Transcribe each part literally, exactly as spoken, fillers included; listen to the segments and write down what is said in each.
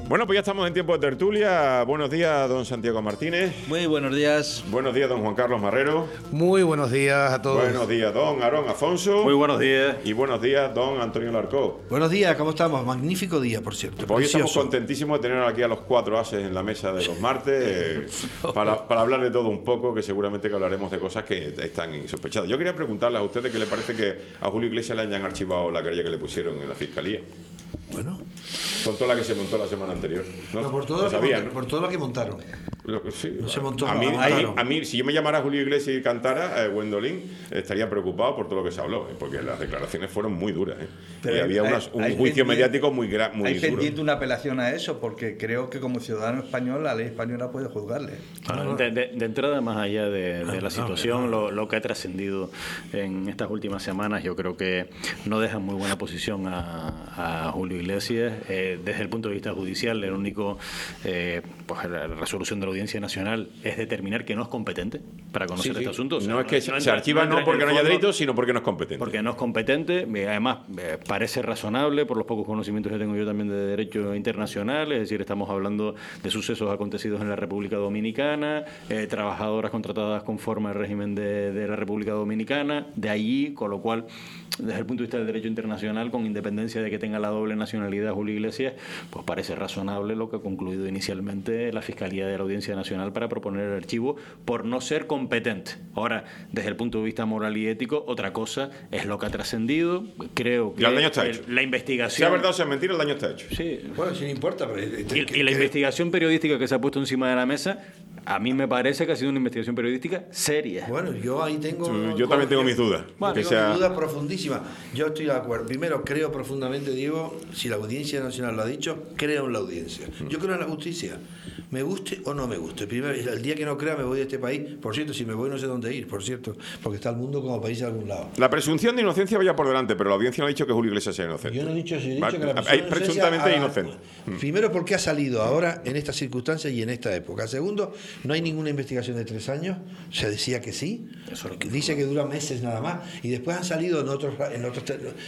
Bueno, pues ya estamos en tiempo de tertulia. Buenos días, don Santiago Martínez. Muy buenos días. Buenos días, don Juan Carlos Marrero. Muy buenos días a todos. Buenos días, don Aarón Afonso. Muy buenos días. Y buenos días, don Antonio Larcó. Buenos días, ¿cómo estamos? Magnífico día, por cierto. Pues hoy estamos contentísimos de tener aquí a los cuatro ases en la mesa de los martes eh, para, para hablar de todo un poco, que seguramente que hablaremos de cosas que están insospechadas. Yo quería preguntarles a ustedes qué le parece que a Julio Iglesias le hayan archivado la querella que le pusieron en la Fiscalía. Bueno, con toda la que se montó la semana anterior. No, no, por, todo lo sabía, que, ¿no? por todo lo que montaron. Lo que, sí, no se montó a, mí, nada, a, mí, claro. a mí, si yo me llamara Julio Iglesias y cantara, eh, Gwendolyn, estaría preocupado por todo lo que se habló, eh, porque las declaraciones fueron muy duras. Eh. Pero y había hay, unas, un hay juicio pendiente, mediático muy, gra, muy hay duro. Hay pendiente una apelación a eso, porque creo que como ciudadano español, la ley española puede juzgarle. Bueno, de, de, de entrada, más allá de, de la situación, lo, lo que ha trascendido en estas últimas semanas, yo creo que no deja muy buena posición a, a Julio Iglesias. Eh, desde el punto de vista judicial, el único, eh, pues la resolución de la Audiencia Nacional es determinar que no es competente para conocer sí, este sí. asunto. O sea, no, no es que no, no se entra, archiva no, no porque no haya fondo, delito, sino porque no es competente. Porque no es competente. Además, eh, parece razonable, por los pocos conocimientos que tengo yo también de derecho internacional, es decir, estamos hablando de sucesos acontecidos en la República Dominicana, eh, trabajadoras contratadas conforme al régimen de, de la República Dominicana, de allí, con lo cual, desde el punto de vista del derecho internacional, con independencia de que tenga la doble nacionalidad Julio Iglesias, pues parece razonable lo que ha concluido inicialmente la Fiscalía de la Audiencia Nacional para proponer el archivo por no ser competente. Ahora, desde el punto de vista moral y ético, otra cosa es lo que ha trascendido. Creo que el daño está hecho. La investigación... Sea verdad o sea mentira, el daño está hecho. Sí. Bueno, sí, no importa. Pero, y, que, y la que, investigación periodística que se ha puesto encima de la mesa, a mí me parece que ha sido una investigación periodística seria. Bueno, yo ahí tengo... Yo, yo también tengo mis dudas. Bueno, que tengo sea... mis dudas profundísimas. Yo estoy de acuerdo. Primero, creo profundamente, Diego, si la Audiencia Nacional lo ha dicho, creo en la audiencia. Yo creo en la justicia. Me guste o no me guste. Primero, el día que no crea me voy de este país. Por cierto, si me voy no sé dónde ir, por cierto, porque está el mundo como país a algún lado. La presunción de inocencia vaya por delante, pero la audiencia no ha dicho que Julio Iglesias sea inocente. Yo no he dicho eso, he dicho vale. que la Hay presuntamente a, inocente. Primero, porque ha salido ahora en estas circunstancias y en esta época. Segundo, no hay ninguna investigación de tres años. Se decía que sí. Eso que dice que dura meses nada más. Y después han salido en otros... En otros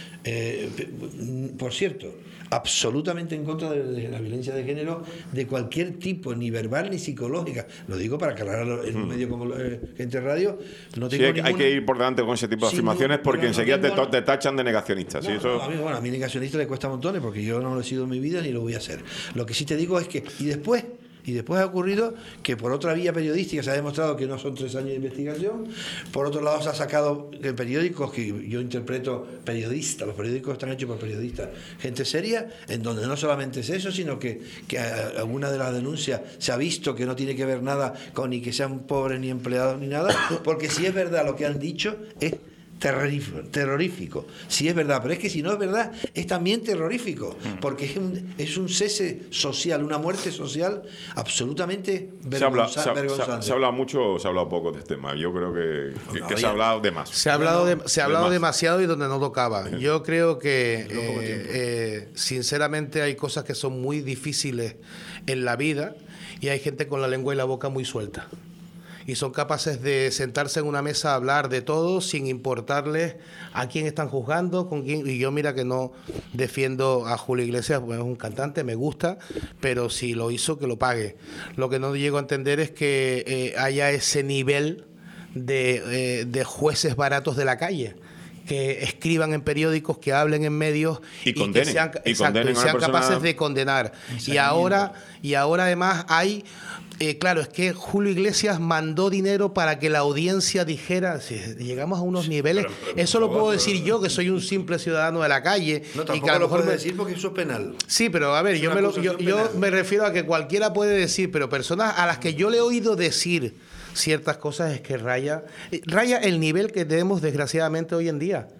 eh, por cierto, absolutamente en contra de, de la violencia de género de cualquier tipo, ni verbal ni psicológica. Lo digo para aclararlo en un medio como eh, Gente Radio. No tengo sí, hay, ninguna... hay que ir por delante con ese tipo de sí, afirmaciones no, porque enseguida no tengo... te, te tachan de negacionista. No, ¿sí? Eso... no, a, mí, bueno, a mí negacionista le cuesta montones porque yo no lo he sido en mi vida ni lo voy a hacer. Lo que sí te digo es que... Y después... Y después ha ocurrido que por otra vía periodística se ha demostrado que no son tres años de investigación. Por otro lado se ha sacado en periódicos, que yo interpreto periodistas, los periódicos están hechos por periodistas, gente seria, en donde no solamente es eso, sino que, que alguna de las denuncias se ha visto que no tiene que ver nada con ni que sean pobres ni empleados ni nada, porque si es verdad lo que han dicho es terrorífico, terrorífico, si es verdad, pero es que si no es verdad es también terrorífico, porque es un, es un cese social, una muerte social absolutamente vergonza, se habla, vergonzante. Se, se ha hablado mucho o se ha hablado poco de este tema. Yo creo que, que, que se ha hablado de más. Se ha hablado, de, se ha hablado de demasiado y donde no tocaba. Yo creo que eh, eh, sinceramente hay cosas que son muy difíciles en la vida y hay gente con la lengua y la boca muy suelta. Y son capaces de sentarse en una mesa a hablar de todo sin importarles a quién están juzgando, con quién. Y yo mira que no defiendo a Julio Iglesias, pues es un cantante, me gusta, pero si lo hizo, que lo pague. Lo que no llego a entender es que eh, haya ese nivel de, eh, de jueces baratos de la calle, que escriban en periódicos, que hablen en medios y, y condenen, que sean, y exacto, y sean capaces de condenar. Y ahora, y ahora además hay... Eh, claro, es que Julio Iglesias mandó dinero para que la audiencia dijera, si llegamos a unos niveles, pero, pero, eso lo puedo decir yo, que soy un simple ciudadano de la calle. No, tampoco y que a lo mejor lo puedo me... decir porque eso es penal. Sí, pero a ver, yo me, lo, yo, yo me refiero a que cualquiera puede decir, pero personas a las que yo le he oído decir ciertas cosas es que raya, raya el nivel que tenemos desgraciadamente hoy en día,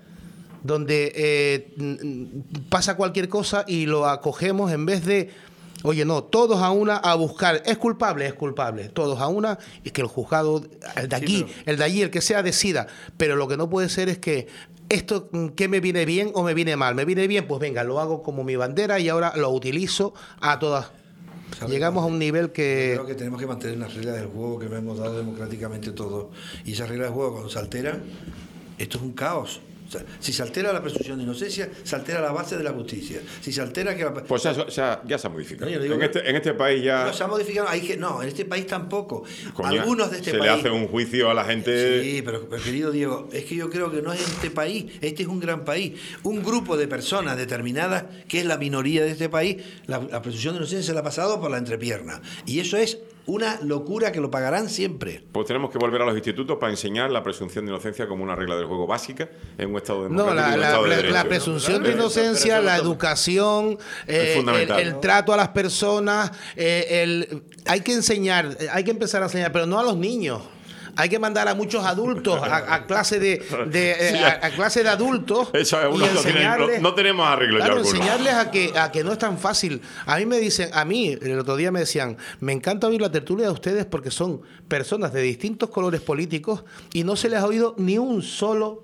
donde eh, pasa cualquier cosa y lo acogemos en vez de... Oye, no, todos a una a buscar, es culpable, es culpable, todos a una, y que el juzgado, el de aquí, sí, pero... el de allí, el que sea, decida. Pero lo que no puede ser es que esto, ¿qué me viene bien o me viene mal? Me viene bien, pues venga, lo hago como mi bandera y ahora lo utilizo a todas. Llegamos a un nivel que... Creo que tenemos que mantener las reglas del juego que nos hemos dado democráticamente todos. Y esas reglas del juego, cuando se alteran, esto es un caos. O sea, si se altera la presunción de inocencia, se altera la base de la justicia. Si se altera que la... Pues ya, ya, ya se ha modificado. No, yo digo en, que- este, en este país ya... No, se ha modificado. Hay que, no, en este país tampoco. coño, Algunos de este se país... le hace un juicio a la gente... Sí, pero, pero querido Diego, es que yo creo que no es este país, este es un gran país. Un grupo de personas determinadas, que es la minoría de este país, la, la presunción de inocencia se la ha pasado por la entrepierna. Y eso es una locura que lo pagarán siempre. Pues tenemos que volver a los institutos para enseñar la presunción de inocencia como una regla del juego básica en un Estado No, democrático la, y un la- Estado de la- derecho. la presunción de Pero- inocencia, pero eso la lo toma- educación, eh, el, fundamental, el ¿no? trato a las personas, eh, el, hay que enseñar, eh, hay que empezar a enseñar, pero no a los niños. Hay que mandar a muchos adultos a, a clase de, de, eh, Sí, a, a clase de adultos Eso es, y unos no, tienen- enseñarles- no- no tenemos arreglo ya Claro, alguno. enseñarles a que, a que no es tan fácil. A mí me dicen, a mí el otro día me decían, me encanta oír la tertulia de ustedes porque son personas de distintos colores políticos y no se les ha oído ni un solo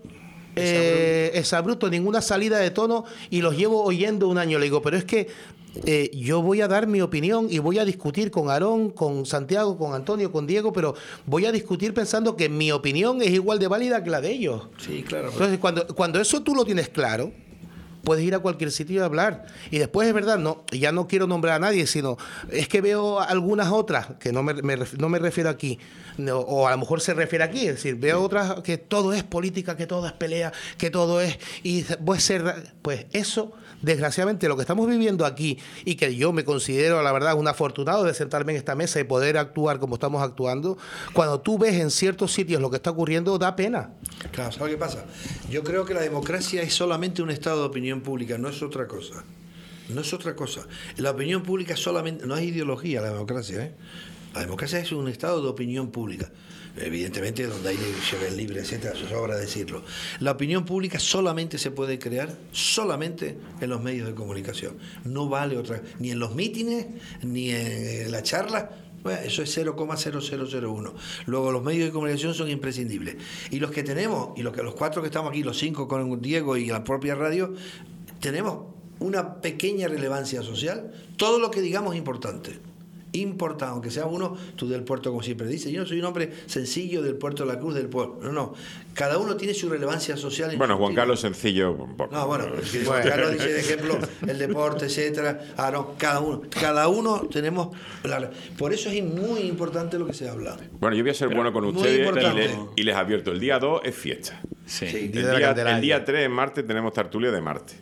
eh, exabrupto, ninguna salida de tono y los llevo oyendo un año. Le digo, pero es que eh, yo voy a dar mi opinión y voy a discutir con Aarón, con Santiago, con Antonio, con Diego, pero voy a discutir pensando que mi opinión es igual de válida que la de ellos. Sí, claro. Entonces, cuando, cuando eso tú lo tienes claro, puedes ir a cualquier sitio y hablar. Y después, es verdad, no, ya no quiero nombrar a nadie, sino es que veo algunas otras, que no me, me ref- no me refiero aquí, no, o a lo mejor se refiere aquí, es decir, veo otras que todo es política, que todo es pelea, que todo es... Y puede ser, pues eso, desgraciadamente, lo que estamos viviendo aquí, y que yo me considero, la verdad, un afortunado de sentarme en esta mesa y poder actuar como estamos actuando, cuando tú ves en ciertos sitios lo que está ocurriendo, da pena. Claro, ¿sabes qué pasa? Yo creo que la democracia es solamente un estado de opinión pública, no es otra cosa. No es otra cosa. La opinión pública solamente, no es ideología la democracia, ¿eh? La democracia es un estado de opinión pública. Evidentemente, donde hay elecciones libres, etcétera, eso sobra decirlo. La opinión pública solamente se puede crear solamente en los medios de comunicación. No vale otra, ni en los mítines, ni en la charla. Bueno, eso es cero coma cero cero cero uno. Luego los medios de comunicación son imprescindibles. Y los que tenemos, y los que los cuatro que estamos aquí, los cinco con Diego y la propia radio, tenemos una pequeña relevancia social. Todo lo que digamos es importante. Importante, aunque sea uno, tú del puerto, como siempre dice, yo no soy un hombre sencillo del puerto de la Cruz del pueblo. No, no. Cada uno tiene su relevancia social. Bueno, Juan indiscutible. Carlos sencillo un poco. No, bueno, es que Juan Carlos dice de ejemplo el deporte, etcétera. Ah, no, cada uno, cada uno tenemos. La, por eso es muy importante lo que se habla. Bueno, yo voy a ser bueno con muy ustedes y importante. les, y les advierto, el día dos es fiesta. Sí, Sí. sí. El Día de la día, Candelaria. el día tres, en martes, tenemos tertulia de Marte.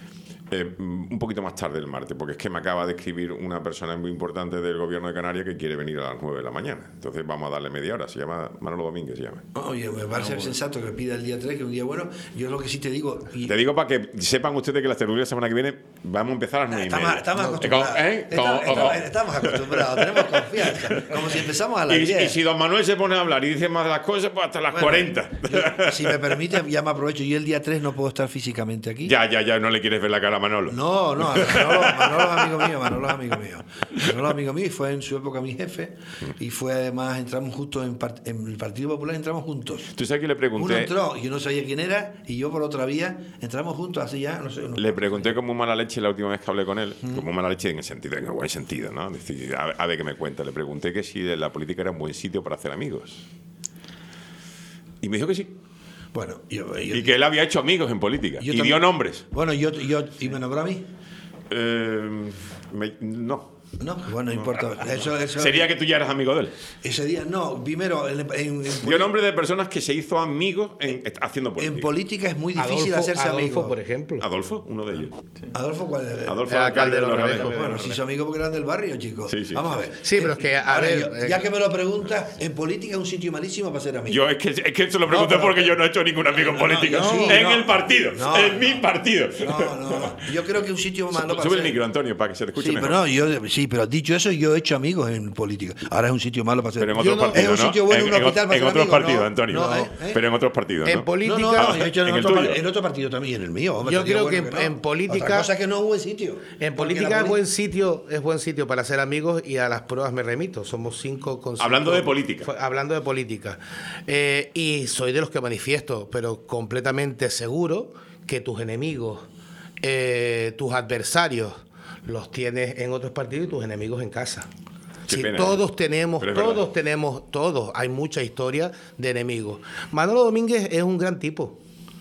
Eh, un poquito más tarde el martes, porque es que me acaba de escribir una persona muy importante del gobierno de Canarias que quiere venir a las nueve de la mañana. Entonces vamos a darle media hora. Se llama Manolo Domínguez, se llama. Oye, me parece sensato que pida el día tres, que es un día bueno. Yo lo que sí te digo. Y, Te digo para que sepan ustedes que las tertulias la semana que viene vamos a empezar a las nueve y estamos, media. estamos Como- acostumbrados. ¿eh? Estamos, Como- estamos- estamos acostumbrados, tenemos confianza. Como si empezamos a las Y, diez. y si don Manuel se pone a hablar y dice más de las cosas, pues hasta las Bueno, cuarenta. yo, si me permite, ya me aprovecho. Yo el día tres no puedo estar físicamente aquí. Ya, ya, ya, no le quieres ver la cara a Manolo. No, no, Manolo, Manolo es amigo mío, Manolo es amigo mío. Manolo es amigo mío y fue en su época mi jefe. Y fue además, entramos juntos en, part- en el Partido Popular, entramos juntos. ¿Tú sabes que le Uno pregunté? entró y yo no sabía quién era, y yo por otra vía, entramos juntos así ya, no sé. no- Le pregunté con muy mala leche la última vez que hablé con él, con muy mala leche en el sentido, en el buen sentido, ¿no? Decir, a, a ver qué me cuenta. Le pregunté que si la política era un buen sitio para hacer amigos. Y me dijo que sí. Bueno, yo, yo- Y que él había hecho amigos en política. yo y también- dio nombres. Bueno, yo, yo, ¿y me nombró a mí? Eh, me- no. No, bueno, no importa. Eso, eso, Sería que tú ya eras amigo de él. Ese día, no, primero, en, en- en- Dio nombres de personas que se hizo amigos en, haciendo política. en política es muy difícil Adolfo, hacerse Adolfo, amigo. por ejemplo. Adolfo, uno de ellos. Adolfo, ¿cuál es? Adolfo, El alcalde de los Remedios. Remedios. Bueno, si son amigos porque eran del barrio, chicos. Sí, sí. Vamos a ver. Sí, pero es que, a Ahora, ver, yo- eh, ya que me lo preguntas, en política es un sitio malísimo para ser amigo. Yo es que, es que se lo pregunté No, pero- porque yo no he hecho ningún amigo en No, política. yo sí, en no. el partido. No, en no. mi partido. No, no, no. Yo creo que es un sitio malo para Sube el ser- micro, Antonio, para que se te escuche Sí, mejor. pero no, yo, sí, pero dicho eso, yo he hecho amigos en política. Ahora es un sitio malo para ser Pero en Yo otros no- partidos, Es un ¿no? sitio bueno, en, un en hospital ot- para en ser otros amigo, partidos, ¿no? Antonio. No, ¿eh? ¿eh? Pero en otros partidos, En ¿no? política. No, no, no, yo he hecho en, en el otro, tuyo. par- en otro partido también, en el mío. hombre, Yo sería creo bueno que no. en política- Otra cosa es que no es buen sitio. En Porque política la es poli- buen sitio, es buen sitio para ser amigos y a las pruebas me remito. Somos cinco con cinco- Hablando de política. Fue- Hablando de política. Eh, y soy de los que manifiesto, pero completamente seguro que tus enemigos, eh, tus adversarios, los tienes en otros partidos y tus enemigos en casa. Qué Sí, pena, todos ¿eh? tenemos, Pero es todos verdad. tenemos, todos. Hay mucha historia de enemigos. Manolo Domínguez es un gran tipo.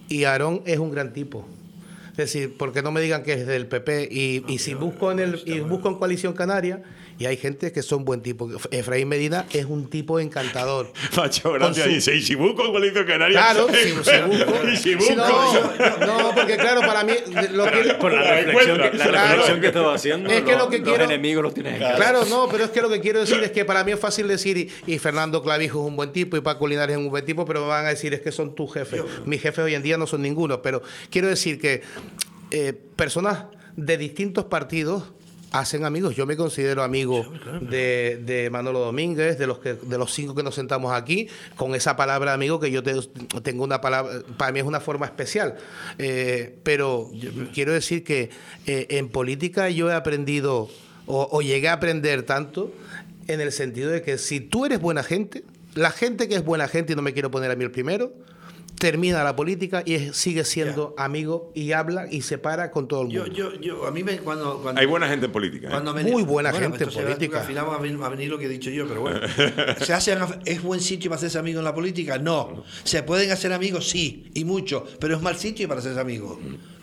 y Aarón es un gran tipo. Es decir, porque no me digan que es del P P y, y si busco en el y busco en Coalición Canaria y hay gente que son buen tipo. Efraín Medina es un tipo encantador. Macho, gracias. Su... Y si busco en Coalición Canaria. Claro, si, si busco. Y si busco. Si no, no, porque claro, para mí lo que, por la reflexión, que, la claro, reflexión que estaba haciendo. Es que los, lo que los quiero, enemigos los tienes en casa. Claro, no, pero es que lo que quiero decir es que para mí es fácil decir y, y Fernando Clavijo es un buen tipo y Paco Linares es un buen tipo, pero me van a decir es que son tus jefes. Mis jefes hoy en día no son ninguno, pero quiero decir que Eh, personas de distintos partidos hacen amigos. Yo me considero amigo de, de Manolo Domínguez, de los que de los cinco que nos sentamos aquí, con esa palabra amigo que yo te, tengo una palabra, para mí es una forma especial. Eh, pero yo quiero decir que eh, en política yo he aprendido o, o llegué a aprender tanto en el sentido de que si tú eres buena gente, la gente que es buena gente, y no me quiero poner a mí el primero, termina la política y es, sigue siendo yeah. amigo y habla y se para con todo el mundo. Yo, yo, yo, a mí me, cuando, cuando hay buena gente en política. ¿eh? Me, Muy buena bueno, gente en política. Al final va a venir, va a venir lo que he dicho yo, pero bueno. ¿Se hacen, ¿Es buen sitio para hacerse amigos en la política? No. ¿Se pueden hacer amigos? Sí, y mucho, pero es mal sitio para hacerse amigos.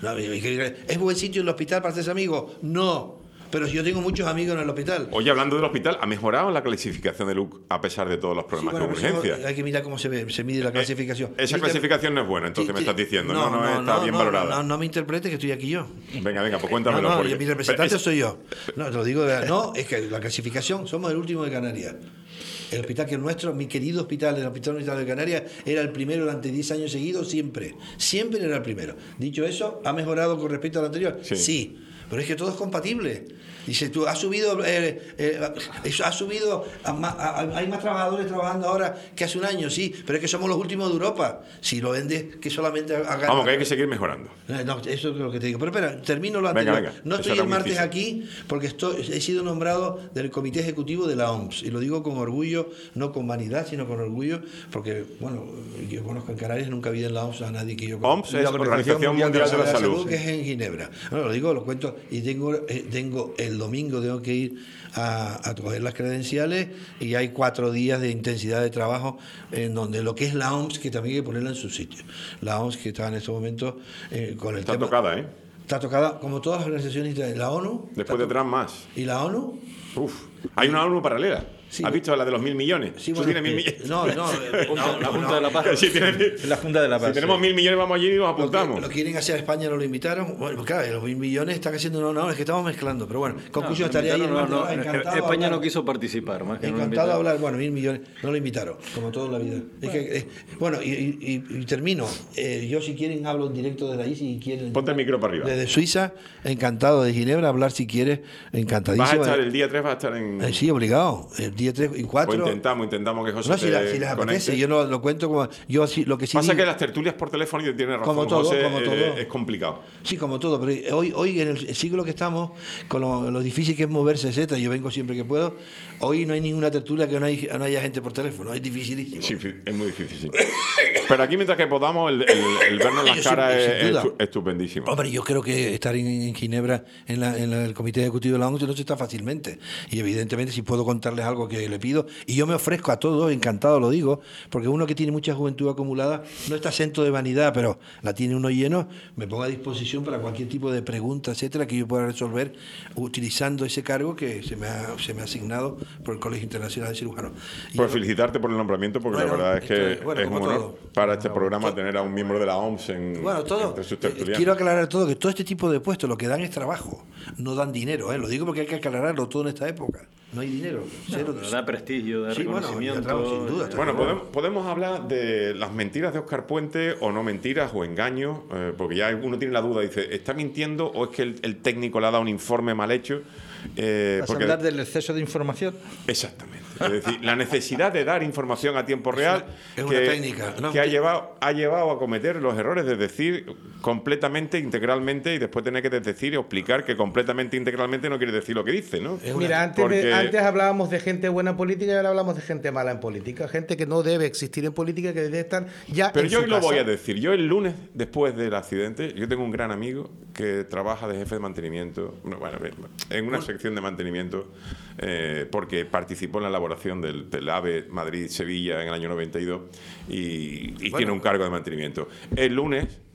¿Es buen sitio el hospital para hacerse amigos? No. Pero si yo tengo muchos amigos en el hospital. Oye, hablando del hospital, ¿ha mejorado la clasificación de L U C a pesar de todos los problemas sí, bueno, de urgencia? Hay que mirar cómo se, ve, se mide la clasificación. Eh, esa Mira, clasificación no es buena, entonces sí, me estás diciendo. No, no, no, no está no, bien no, valorada. No, no, no me interpretes que estoy aquí yo. Venga, venga, pues cuéntamelo. No, no, porque... mi representante soy yo. No, te lo digo. No, es que la clasificación, somos el último de Canarias. El hospital que es nuestro, mi querido hospital, el Hospital Universitario de Canarias, era el primero durante diez años seguidos, siempre. Siempre era el primero. Dicho eso, ¿ha mejorado con respecto al anterior? Sí. sí. Pero es que todo es compatible. Dice, tú has subido, eh, eh, has subido, a, a, a, hay más trabajadores trabajando ahora que hace un año, sí, pero es que somos los últimos de Europa. Si lo vendes, que solamente haga. Vamos, que hay que seguir mejorando. No, eso es lo que te digo. Pero espera, termino lo anterior. Venga, venga. No Eso estoy el martes difícil. aquí porque estoy, he sido nombrado del Comité Ejecutivo de la O M S. Y lo digo con orgullo, no con vanidad, sino con orgullo, porque, bueno, yo conozco en Canarias, nunca vi en la O M S a nadie que yo conozco. O M S es la Organización Mundial de la, de la Salud. Salud, que es en Ginebra. Bueno, lo digo, lo cuento. Y tengo, eh, tengo el domingo, tengo que ir a, a coger las credenciales y hay cuatro días de intensidad de trabajo en donde lo que es la O M S, que también hay que ponerla en su sitio. La O M S que está en estos momentos eh, con el está tema... Está tocada, ¿eh? Está tocada, como todas las organizaciones de la ONU. Después detrás más. ¿Y la ONU? Uf, hay una ONU paralela. Sí. ¿Has visto la de los mil millones? Sí, bueno, tiene mil millones? No, no, no, la Junta no, de la Paz. Sí, tiene, la Junta de la Paz. Si tenemos mil millones, vamos allí y nos apuntamos. Lo, lo quieren hacer a España, no lo invitaron. Bueno, pues claro, los mil millones están haciendo una no, es que estamos mezclando. Pero bueno, conclusión, no, estaría ahí. No, no, encantado España no quiso participar. Más que encantado no de hablar. Bueno, mil millones, no lo invitaron, como toda la vida. Es que, eh, bueno, y, y, y termino. Eh, yo, si quieren, hablo en directo desde ahí. Si quieren. Ponte el micro para arriba. Desde Suiza, encantado de Ginebra, hablar si quieres, encantadísimo. ¿Vas a estar el día tres? ¿Vas a estar en.? Eh, sí, obligado. El día tres y cuatro. Pues intentamos, intentamos que José no, si, la, te si les apetece, conecte. yo no lo cuento como. Yo lo que sí Pasa digo, que las tertulias por teléfono, y tienes razón, como todo, José, como todo. Eh, es complicado. Sí, como todo, pero hoy, hoy en el siglo que estamos, con lo, lo difícil que es moverse, etcétera, yo vengo siempre que puedo, hoy no hay ninguna tertulia que no, hay, no haya gente por teléfono, es dificilísimo. Sí, es muy difícil, sí. Pero aquí, mientras que podamos, el, el, el vernos las caras es, es estupendísimo. Hombre, yo creo que estar en, en Ginebra, en, la, en la, el Comité Ejecutivo de la O M S, no se está fácilmente. Y evidentemente, si puedo contarles algo que le pido, y yo me ofrezco a todos, encantado lo digo, porque uno que tiene mucha juventud acumulada, no está exento de vanidad, pero la tiene uno lleno, me pongo a disposición para cualquier tipo de pregunta, etcétera, que yo pueda resolver utilizando ese cargo que se me ha, se me ha asignado por el Colegio Internacional de Cirujanos. Y pues yo, felicitarte por el nombramiento, porque bueno, la verdad es que esto, bueno, es un honor todo. para este no, programa todo. tener a un miembro de la O M S en, bueno, todo, entre sus eh, tertulianos. quiero aclarar todo, que todo este tipo de puestos lo que dan es trabajo, no dan dinero, ¿eh? Lo digo porque hay que aclararlo todo en esta época. No hay dinero. Cero, no, da prestigio, da sí, reconocimiento. Bueno, trabajo, sin duda, bueno, podemos, podemos hablar de las mentiras de Óscar Puente, o no mentiras, o engaños, eh, porque ya uno tiene la duda, dice, ¿está mintiendo o es que el, el técnico le ha dado un informe mal hecho? Eh, ¿Vas porque... a hablar del exceso de información? Exactamente. Es decir, la necesidad de dar información a tiempo real es una, que, es una técnica, ¿no? que ha, llevado, ha llevado a cometer los errores de decir completamente, integralmente, y después tener que decir o explicar que completamente, integralmente no quiere decir lo que dice, ¿no? Una... Mira, antes, porque... de, antes hablábamos de gente buena en política y ahora hablamos de gente mala en política. Gente que no debe existir en política, que debe estar ya Pero en yo su lo casa. voy a decir. Yo el lunes, después del accidente, yo tengo un gran amigo que trabaja de jefe de mantenimiento, bueno, en una sección de mantenimiento, eh, porque participó en la elaboración del, del AVE Madrid-Sevilla en el año noventa y dos y, y bueno. tiene un cargo de mantenimiento. El lunes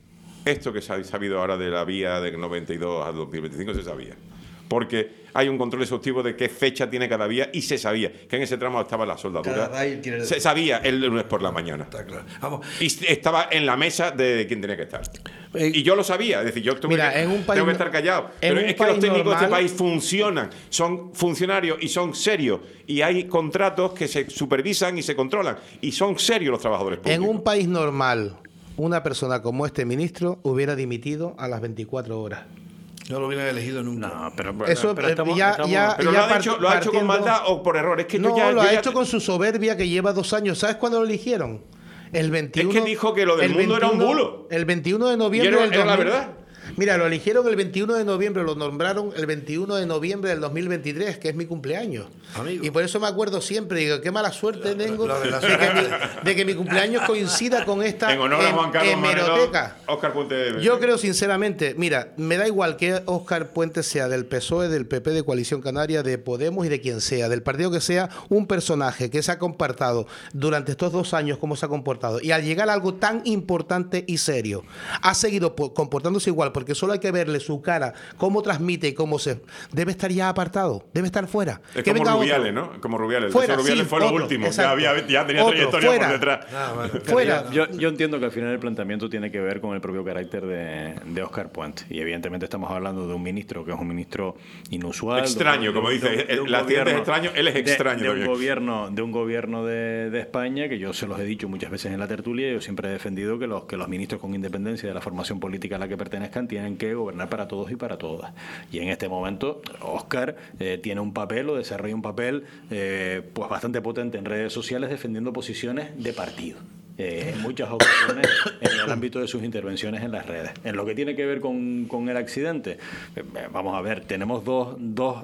Esto que se ha sabido ahora de la vía de noventa y dos a dos mil veinticinco se sabía. Porque hay un control exhaustivo de qué fecha tiene cada vía y se sabía que en ese tramo estaba la soldadura. Tiene... Se sabía el lunes por la mañana. Está claro. Vamos. Y estaba en la mesa de quien tenía que estar. Eh, y yo lo sabía. Es decir, yo tuve mira, que, en un país, tengo que estar callado. Pero es que los técnicos normal, de este país funcionan, son funcionarios y son serios. Y hay contratos que se supervisan y se controlan. Y son serios los trabajadores públicos. En un país normal, una persona como este ministro hubiera dimitido a las veinticuatro horas. No lo hubieran elegido nunca. No, pero, Eso, pero estamos, ya, estamos, ya, pero ya lo, ha hecho, ¿lo ha hecho con maldad o por error? Es que no, yo ya, lo yo ha ya... hecho con su soberbia que lleva dos años. ¿Sabes cuándo lo eligieron? El veintiuno... Es que dijo que lo del mundo veintiuno, era un bulo. El veintiuno de noviembre ¿Y era, del era la dos mil. verdad? Mira, lo eligieron el veintiuno de noviembre, lo nombraron el veintiuno de noviembre del dos mil veintitrés, que es mi cumpleaños. Amigo. Y por eso me acuerdo siempre, digo, qué mala suerte La- tengo la- la- de, que mi, de que mi cumpleaños coincida con esta En honor a Juan Carlos hemeroteca. Manero, Óscar Puente. Yo creo sinceramente, mira, me da igual que Óscar Puente sea del P S O E, del P P, de Coalición Canaria, de Podemos y de quien sea, del partido que sea, un personaje que se ha comportado durante estos dos años como se ha comportado y al llegar a algo tan importante y serio, ha seguido comportándose igual, porque solo hay que verle su cara, cómo transmite y cómo se... Debe estar ya apartado, debe estar fuera. Es que como venga Rubiales, otro. ¿no? Como Rubiales. Fuera, Ese Rubiales sí, fue lo otro, último. Ya, exacto. había, ya tenía Otro, trayectoria fuera. por detrás. Ah, bueno, Fuera. Yo, yo entiendo que al final el planteamiento tiene que ver con el propio carácter de, de Óscar Puente. Y evidentemente estamos hablando de un ministro que es un ministro inusual. Extraño, de un- como de dice. un- de un El accidente es gobierno- extraño, él es de- extraño De, un también. gobierno, de un gobierno de, de España, que yo se los he dicho muchas veces en la tertulia, yo siempre he defendido que los, que los ministros con independencia de la formación política a la que pertenezcan tienen que gobernar para todos y para todas. Y en este momento, Óscar eh, tiene un papel o desarrolla un papel eh, pues bastante potente en redes sociales defendiendo posiciones de partido. Eh, en muchas ocasiones en el ámbito de sus intervenciones en las redes. En lo que tiene que ver con, con el accidente, eh, vamos a ver, tenemos dos, dos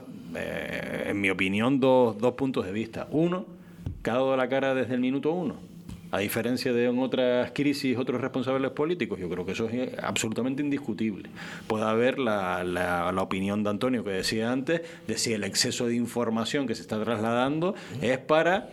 eh, en mi opinión, dos, dos puntos de vista. Uno, que ha dado la cara desde el minuto uno. A diferencia de en otras crisis, otros responsables políticos, yo creo que eso es absolutamente indiscutible. Puede haber la, la, la opinión de Antonio que decía antes, de si el exceso de información que se está trasladando es para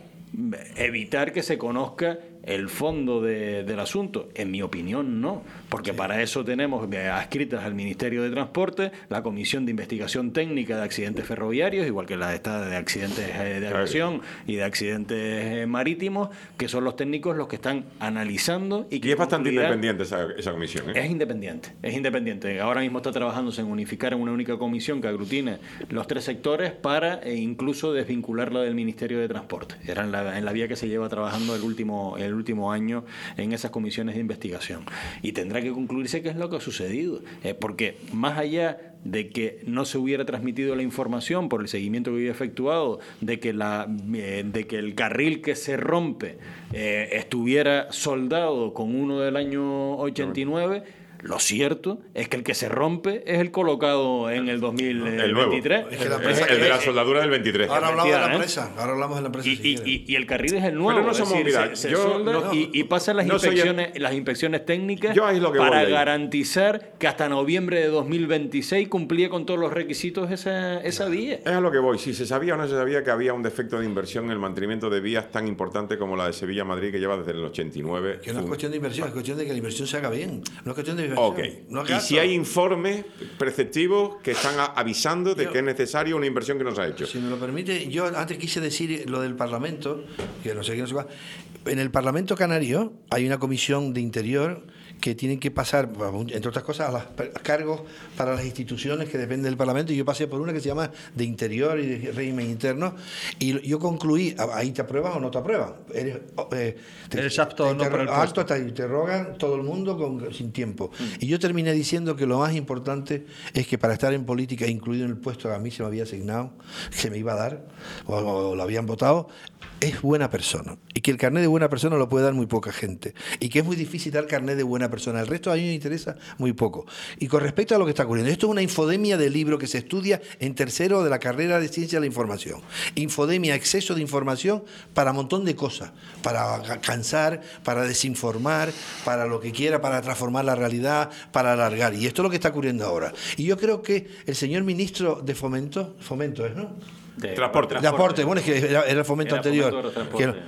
evitar que se conozca el fondo de, del asunto. En mi opinión, no, porque sí. Para eso tenemos adscritas al Ministerio de Transporte la Comisión de Investigación Técnica de Accidentes Ferroviarios, igual que la esta de accidentes de aviación y de accidentes marítimos, que son los técnicos los que están analizando. Y, que y es bastante independiente esa, esa comisión, ¿eh? Es independiente, es independiente. Ahora mismo está trabajándose en unificar en una única comisión que aglutine los tres sectores para e incluso desvincularla del Ministerio de Transporte. Era en la, en la vía que se lleva trabajando el último, el último año en esas comisiones de investigación. Y tendrá que concluirse qué es lo que ha sucedido. Eh, porque más allá de que no se hubiera transmitido la información por el seguimiento que había efectuado, de que, la, eh, de que el carril que se rompe eh, estuviera soldado con uno del año ochenta y nueve, lo cierto es que el que se rompe es el colocado en el dos mil veintitrés. El, nuevo. Es el, el de la soldadura del veintitrés. Ahora hablamos de la empresa. Ahora hablamos de la empresa. Y, si y, y, y el carril es el nuevo. Pero no somos, es decir, mira, se, se yo, solda no, y, y pasan las no inspecciones, el, las inspecciones técnicas yo es lo que para voy garantizar que hasta noviembre de dos mil veintiséis cumplía con todos los requisitos esa, esa vía. Es a lo que voy. Si se sabía o no se sabía que había un defecto de inversión en el mantenimiento de vías tan importante como la de Sevilla-Madrid, que lleva desde el ochenta y nueve. Que no es cuestión de inversión, es cuestión de que la inversión se haga bien. No es cuestión de inversión. Okay. No y si hay informes preceptivos que están avisando de yo, que es necesario una inversión que no se ha hecho. Si me lo permite, yo antes quise decir lo del Parlamento, que no sé qué, no sé cuál. En el Parlamento Canario hay una comisión de interior que tienen que pasar, entre otras cosas, a los cargos para las instituciones que dependen del Parlamento, y yo pasé por una que se llama de Interior y de Régimen Interno, y yo concluí, ahí te aprueban o no te aprueban. Eres, eh, te, Eres apto o no para el puesto. Te interrogan todo el mundo con, sin tiempo. Mm. Y yo terminé diciendo que lo más importante es que para estar en política, incluido en el puesto que a mí se me había asignado, que se me iba a dar, o, o lo habían votado, es buena persona. Y que el carnet de buena persona lo puede dar muy poca gente. Y que es muy difícil dar carnet de buena persona. El resto a mí me interesa muy poco. Y con respecto a lo que está ocurriendo, esto es una infodemia de libro que se estudia en tercero de la carrera de Ciencia de la Información. Infodemia, exceso de información para un montón de cosas. Para cansar, para desinformar, para lo que quiera, para transformar la realidad, para alargar. Y esto es lo que está ocurriendo ahora. Y yo creo que el señor ministro de Fomento, Fomento es, ¿no? De transporte. De transporte, bueno, es que era, era el fomento era anterior. Fomento, transporte, que el, el transporte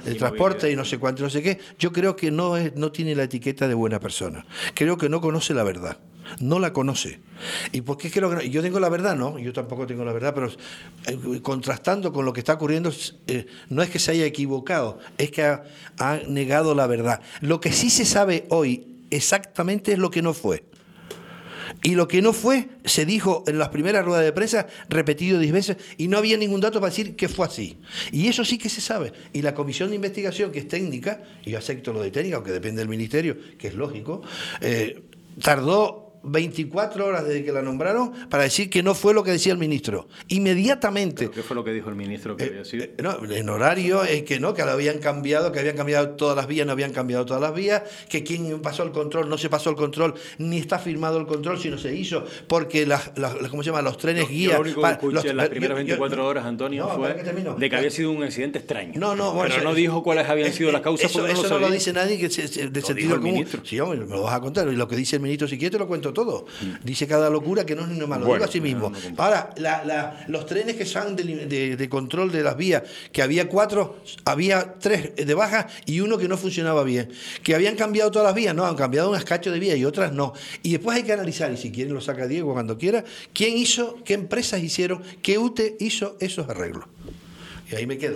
transporte y no sé cuánto, no sé qué, yo creo que no, es, no tiene la etiqueta de buena persona. Creo que no conoce la verdad. No la conoce. ¿Y por qué creo que no? Yo tengo la verdad, no, yo tampoco tengo la verdad, pero eh, contrastando con lo que está ocurriendo, eh, no es que se haya equivocado, es que ha, ha negado la verdad. Lo que sí se sabe hoy exactamente es lo que no fue. Y lo que no fue, se dijo en las primeras ruedas de prensa, repetido diez veces, y no había ningún dato para decir que fue así. Y eso sí que se sabe. Y la comisión de investigación, que es técnica, y yo acepto lo de técnica, aunque depende del ministerio, que es lógico, eh, tardó veinticuatro horas desde que la nombraron para decir que no fue lo que decía el ministro. Inmediatamente. ¿Pero qué fue lo que dijo el ministro que eh, había sido? Eh, no, en horario, eh, que no, que lo habían cambiado, que habían cambiado todas las vías, no habían cambiado todas las vías, que quien pasó el control, no se pasó el control, ni está firmado el control, si no se hizo, porque las, las, ¿cómo se llama? Los trenes No, guía. Yo lo único que escuché los, en las primeras yo, veinticuatro yo, horas, Antonio, no, fue que de que había sido un accidente extraño. No, no, bueno, pero eso, no dijo cuáles habían es, sido las causas. Eso, porque eso no, no lo, lo dice nadie que se, se, de lo sentido común. Ministro. Sí, hombre, me lo vas a contar. Y lo que dice el ministro, si quieres, te lo cuento todo. Mm. Dice cada locura que no es ni normal, lo Bueno, digo a sí mismo. No, no Ahora, la, la, los trenes que son de, de, de control de las vías, que había cuatro, había tres de baja y uno que no funcionaba bien. Que habían cambiado todas las vías, no, han cambiado unas cachos de vías y otras no. Y después hay que analizar, y si quieren lo saca Diego cuando quiera, quién hizo, qué empresas hicieron, qué U T E hizo esos arreglos. Y ahí me quedo.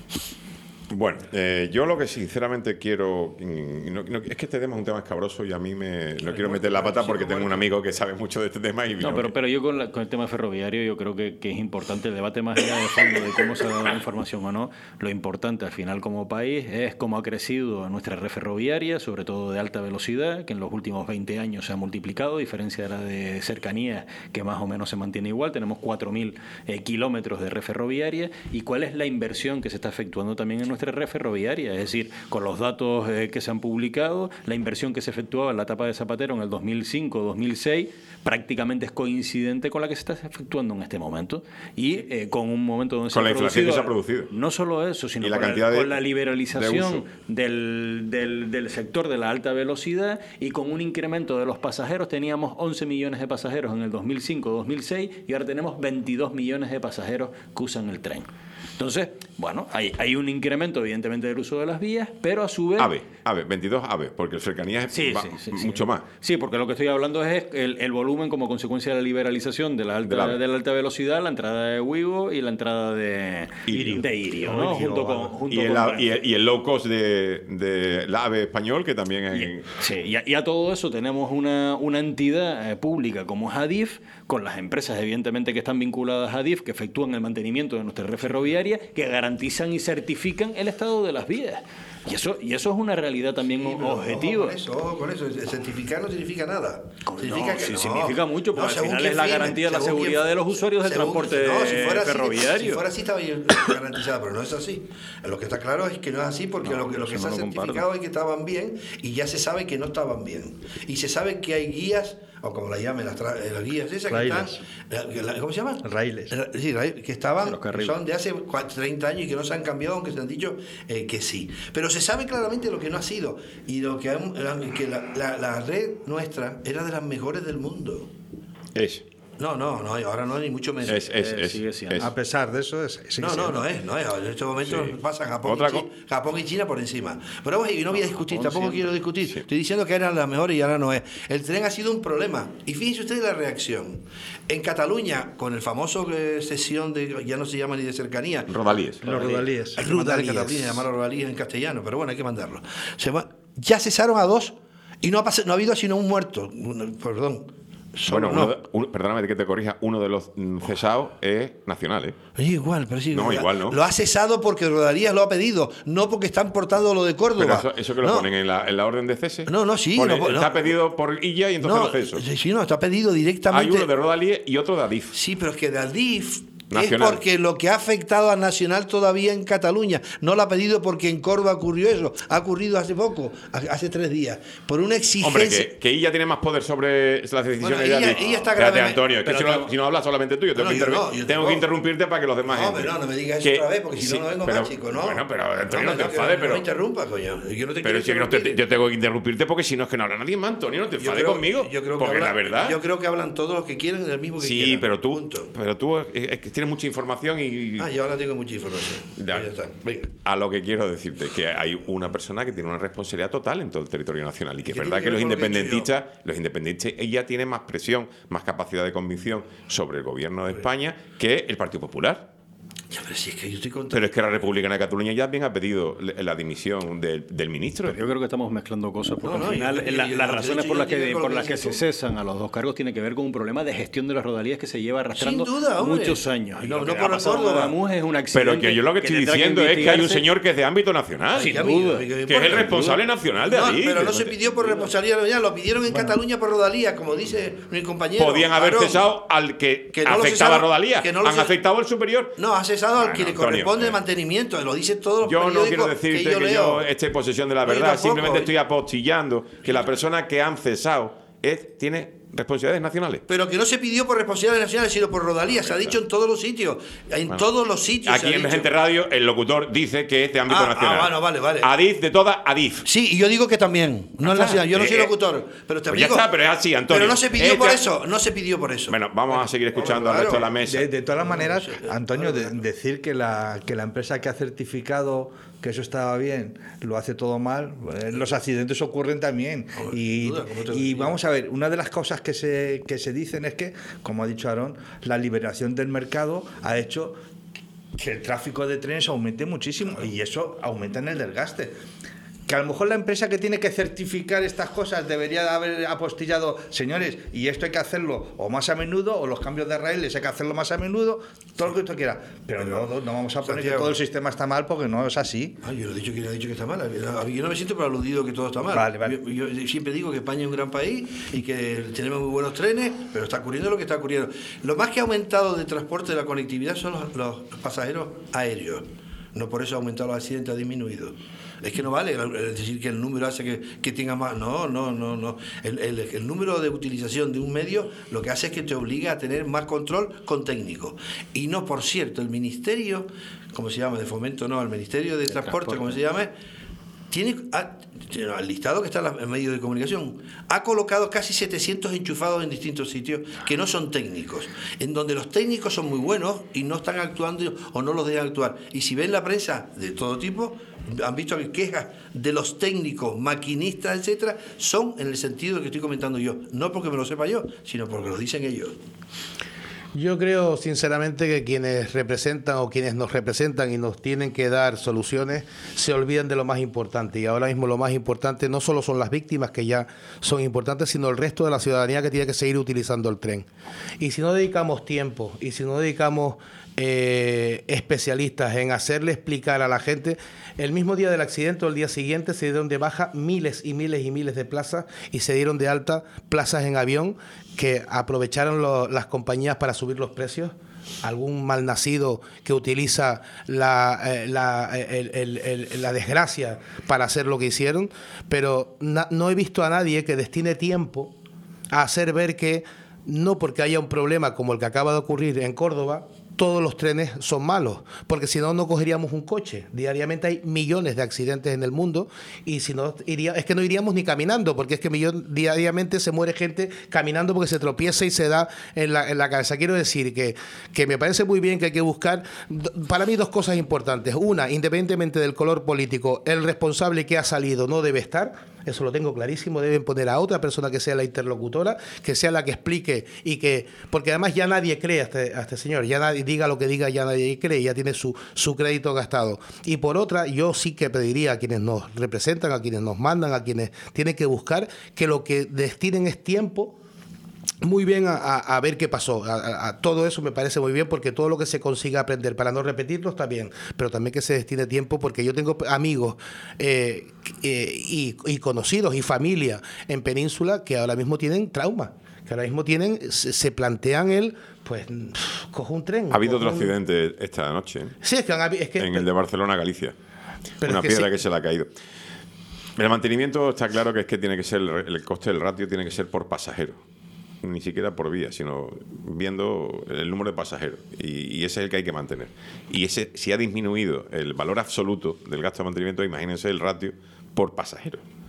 Bueno, eh, yo lo que sinceramente quiero... No, no, es que este tema es un tema escabroso y a mí me no quiero meter la pata porque tengo un amigo que sabe mucho de este tema. Y no, pero, pero yo con, la, con el tema ferroviario yo creo que, que es importante el debate más allá de fondo de cómo se ha dado la información o no. Lo importante al final como país es cómo ha crecido nuestra red ferroviaria, sobre todo de alta velocidad, que en los últimos veinte años se ha multiplicado, a diferencia de la de cercanía, que más o menos se mantiene igual. Tenemos cuatro mil eh, kilómetros de red ferroviaria. ¿Y cuál es la inversión que se está efectuando también en nuestra red ferroviaria? Es decir, con los datos eh, que se han publicado, la inversión que se efectuaba en la etapa de Zapatero en el dos mil cinco dos mil seis prácticamente es coincidente con la que se está efectuando en este momento y eh, con un momento donde con se la ha inflación producido, que se ha producido. No solo eso, sino la con, cantidad la, de, con la liberalización de del, del, del sector de la alta velocidad y con un incremento de los pasajeros. Teníamos once millones de pasajeros en el dos mil cinco dos mil seis y ahora tenemos veintidós millones de pasajeros que usan el tren. Entonces, bueno, hay, hay un incremento evidentemente del uso de las vías, pero a su vez... AVE, AVE, veintidós AVE, porque el cercanía es sí, va, sí, sí, mucho sí. más. Sí, porque lo que estoy hablando es el, el volumen como consecuencia de la liberalización de la alta, de, de la alta velocidad, la entrada de Wigo y la entrada de Irio, de Irio, ¿no? Irio, junto con, junto y, el, con y, el, y el low cost de, de la AVE español, que también es... Sí, y a, y a todo eso tenemos una, una entidad eh, pública como es Adif, con las empresas evidentemente que están vinculadas a Adif, que efectúan el mantenimiento de nuestra red ferroviaria, que garantizan y certifican el estado de las vías. Y eso, y eso es una realidad también sí, objetiva. Ojo con eso, ojo con eso. Certificar no significa nada. Significa no, que sí, no, significa mucho, porque no, al final es la firme, garantía de la seguridad quien, de los usuarios del transporte no, si fuera ferroviario. Así, si fuera así estaba garantizada, pero no es así. Lo que está claro es que no es así, porque no, lo que, lo que se ha no certificado comparto. Es que estaban bien y ya se sabe que no estaban bien. Y se sabe que hay guías, o como la llamen, las, las guías esas que Railes. están... ¿Cómo se llaman? Raíles. Sí, que estaban, que son de hace treinta años y que no se han cambiado, aunque se han dicho eh, que sí. Pero se sabe claramente lo que no ha sido. Y lo que, que la, la, la red nuestra era de las mejores del mundo. Es. No, no, no, ahora no, ni mucho menos. Es, es, eh, es, sigue es. A pesar de eso, es. No, no, no es, no es. En este momento sí. Pasa Japón, Otra y China, Japón y China por encima. Pero bueno, y no voy a discutir, Japón tampoco siempre. quiero discutir. Sí. Estoy diciendo que eran las mejores y ahora no es. El tren ha sido un problema. Y fíjense ustedes la reacción. En Cataluña, con el famoso eh, sesión de, ya no se llama ni de cercanía. Rodalíes. Los rodalíes. Hay que mandar en Cataluña, llamarlo rodalíes en castellano, pero bueno, hay que mandarlo. Se va, ya cesaron a dos y no ha, pasado, no ha habido sino un muerto. Perdón. Bueno, no. uno de, un, perdóname que te corrija, uno de los cesados es nacional, ¿eh? Es igual, pero sí. No, lo, igual no. Lo ha cesado porque Rodalías lo ha pedido, no porque están portando lo de Córdoba. Pero eso, eso que lo no. ponen en la, en la orden de cese. No, no, sí. No, no, está pedido por Illa y entonces no, lo ceso. Sí, sí, no, está pedido directamente. Hay uno de Rodalíes y otro de Adif. Sí, pero es que de Adif... Nacional. Es porque lo que ha afectado a Nacional todavía en Cataluña. No lo ha pedido porque en Córdoba ocurrió eso. Ha ocurrido hace poco, hace tres días. Por una exigencia. Hombre, que, que ella tiene más poder sobre las decisiones bueno, de ella, Adif. ella está Espérate, grave. Antonio, es que si no, si no hablas solamente tú, yo tengo, no, que, yo interv no, yo tengo tengo... que interrumpirte para que los demás No, entren. pero no, no me digas que, eso otra vez, porque si sí, no, no vengo pero, más, chico, ¿no? Bueno, pero Antonio, no, no te no, enfades, no, pero... No me interrumpas, coño. Yo no te pero si que no te, yo tengo que interrumpirte porque si no es que no habla nadie más, Antonio, no te enfades conmigo. Yo creo porque que hablan, la verdad... Yo creo que hablan todos los que quieren del mismo que sí, quieran. pero tú, punto. pero tú es que tienes mucha información y... Ah, yo ahora tengo mucha información. Ya. Ya está. Venga. A lo que quiero decirte, que hay una persona que tiene una responsabilidad total en todo el territorio nacional y que es ¿Qué verdad tiene que que los ver con lo que he dicho independentistas, los independentistas, ella tiene más presión, más capacidad de convicción sobre el gobierno de España que el Partido Popular. Ya, pero si es que yo estoy contando. Pero es que la Republicana de Cataluña ya bien ha pedido la dimisión del, del ministro. Pero yo creo que estamos mezclando cosas, porque No, no, al final yo- la- yo- las yo- razones yo- por yo las que, tiene con lo por que las que dices se tú. cesan a los dos cargos tiene que ver con un problema de gestión de las rodalías que se lleva arrastrando Sin duda, hombre. muchos años. Y No, lo no que por ha pasado en Córdoba. Adamuz es un accidente. Pero que yo lo que estoy tendrá diciendo es que hay un investigarse. señor que es de ámbito nacional, Sin Que a mí- duda. que me que es importa. el responsable nacional de No, Adif. pero no se pidió por responsabilidad nacional, lo pidieron en Cataluña por rodalías, como dice mi compañero. Podían haber Aarón. cesado al que, Que no lo afectaba cesaron- rodalías. que no lo Han ces- afectado al superior. No, ha cesado al Bueno, que le Antonio, corresponde eh. el mantenimiento, lo dicen todos los Yo no periódicos quiero decirte que que, yo yo, leo. esté en posesión de la No, yo verdad, tampoco. simplemente estoy apostillando que la persona que han cesado es, tiene responsabilidades nacionales. Pero que no se pidió por responsabilidad nacional, sino por rodalías. Se ha dicho en todos los sitios. En Bueno, todos los sitios. se Aquí ha en dicho. Gente Radio, el locutor dice que es de ámbito Ah, nacional. ah, bueno, vale, vale. Adif de toda Adif. Sí, y yo digo que también. No es está. nacional. Yo no soy Eh, locutor. Pero te pues ya digo. está, pero es así, Antonio. Pero no se pidió Este- por eso. No se pidió por eso. Bueno, vamos a seguir escuchando al claro. resto de la mesa. De, de todas las maneras, Antonio, de- decir que la, que la empresa que ha certificado que eso estaba bien lo hace todo mal, eh, los accidentes ocurren también. Hombre, Y, sin duda, como te y decía. vamos a ver, una de las cosas que se, que se dicen es que, como ha dicho Aarón, la liberación del mercado ha hecho que el tráfico de trenes aumente muchísimo y eso aumenta en el desgaste. Que a lo mejor la empresa que tiene que certificar estas cosas debería de haber apostillado, señores, y esto hay que hacerlo o más a menudo, o los cambios de raíles hay que hacerlo más a menudo, todo lo que usted quiera. Pero no, no vamos a poner que Santiago. todo el sistema está mal porque no es así. Ah, yo no he dicho que no he dicho que está mal. Yo no me siento por aludido que todo está mal. Vale, vale. Yo, yo siempre digo que España es un gran país y que tenemos muy buenos trenes, pero está ocurriendo lo que está ocurriendo. Lo más que ha aumentado de transporte de la conectividad son los, los pasajeros aéreos. No por eso ha aumentado los accidentes, ha disminuido. Es que no vale es decir que el número hace que, que tenga más. No, no, no, no. El, el, el número de utilización de un medio lo que hace es que te obliga a tener más control con técnicos. Y no, por cierto, el Ministerio, ¿cómo se llama? De Fomento, no, el Ministerio de, de Transporte, Transporte. como se llame, tiene ha- el listado que está en los medios de comunicación, ha colocado casi setecientos enchufados en distintos sitios que no son técnicos, en donde los técnicos son muy buenos y no están actuando o no los dejan actuar. Y si ven la prensa de todo tipo, han visto que quejas de los técnicos, maquinistas, etcétera, son en el sentido que estoy comentando yo, no porque me lo sepa yo, sino porque lo dicen ellos. Yo creo sinceramente que quienes representan o quienes nos representan y nos tienen que dar soluciones se olvidan de lo más importante, y ahora mismo lo más importante no solo son las víctimas, que ya son importantes, sino el resto de la ciudadanía que tiene que seguir utilizando el tren. Y si no dedicamos tiempo y si no dedicamos eh, especialistas en hacerle explicar a la gente, el mismo día del accidente o el día siguiente se dieron de baja miles y miles y miles de plazas y se dieron de alta plazas en avión que aprovecharon lo, las compañías para subir los precios. Algún malnacido que utiliza la, eh, la, el, el, el, la desgracia para hacer lo que hicieron, pero na, no he visto a nadie que destine tiempo a hacer ver que no porque haya un problema como el que acaba de ocurrir en Córdoba, todos los trenes son malos, porque si no, no cogeríamos un coche. Diariamente hay millones de accidentes en el mundo y si no, iría, es que no iríamos ni caminando, porque es que millón, diariamente se muere gente caminando porque se tropieza y se da en la, en la cabeza. Quiero decir que, que me parece muy bien que hay que buscar, para mí, dos cosas importantes. Una, independientemente del color político, el responsable que ha salido no debe estar. Eso lo tengo clarísimo, deben poner a otra persona que sea la interlocutora, que sea la que explique y que... Porque además ya nadie cree a este, a este señor, ya nadie diga lo que diga, ya nadie cree, ya tiene su, su crédito gastado. Y por otra, yo sí que pediría a quienes nos representan, a quienes nos mandan, a quienes tienen que buscar, que lo que destinen es tiempo muy bien a, a, a ver qué pasó. A, a, a todo eso me parece muy bien, porque todo lo que se consiga aprender para no repetirlo está bien, pero también que se destine tiempo, porque yo tengo amigos eh, eh, y, y conocidos y familia en Península que ahora mismo tienen trauma, que ahora mismo tienen, se, se plantean el, pues, pff, cojo un tren. Ha habido cojo otro un... accidente esta noche, ¿eh? Sí, es que, han, es que en el de Barcelona, Galicia. Pero Una es que piedra sí. que se le ha caído. El mantenimiento está claro que es que tiene que ser, el coste del ratio tiene que ser por pasajero, ni siquiera por vía, sino viendo el número de pasajeros, y, y ese es el que hay que mantener. Y ese, si ha disminuido el valor absoluto del gasto de mantenimiento, imagínense el ratio por pasajero.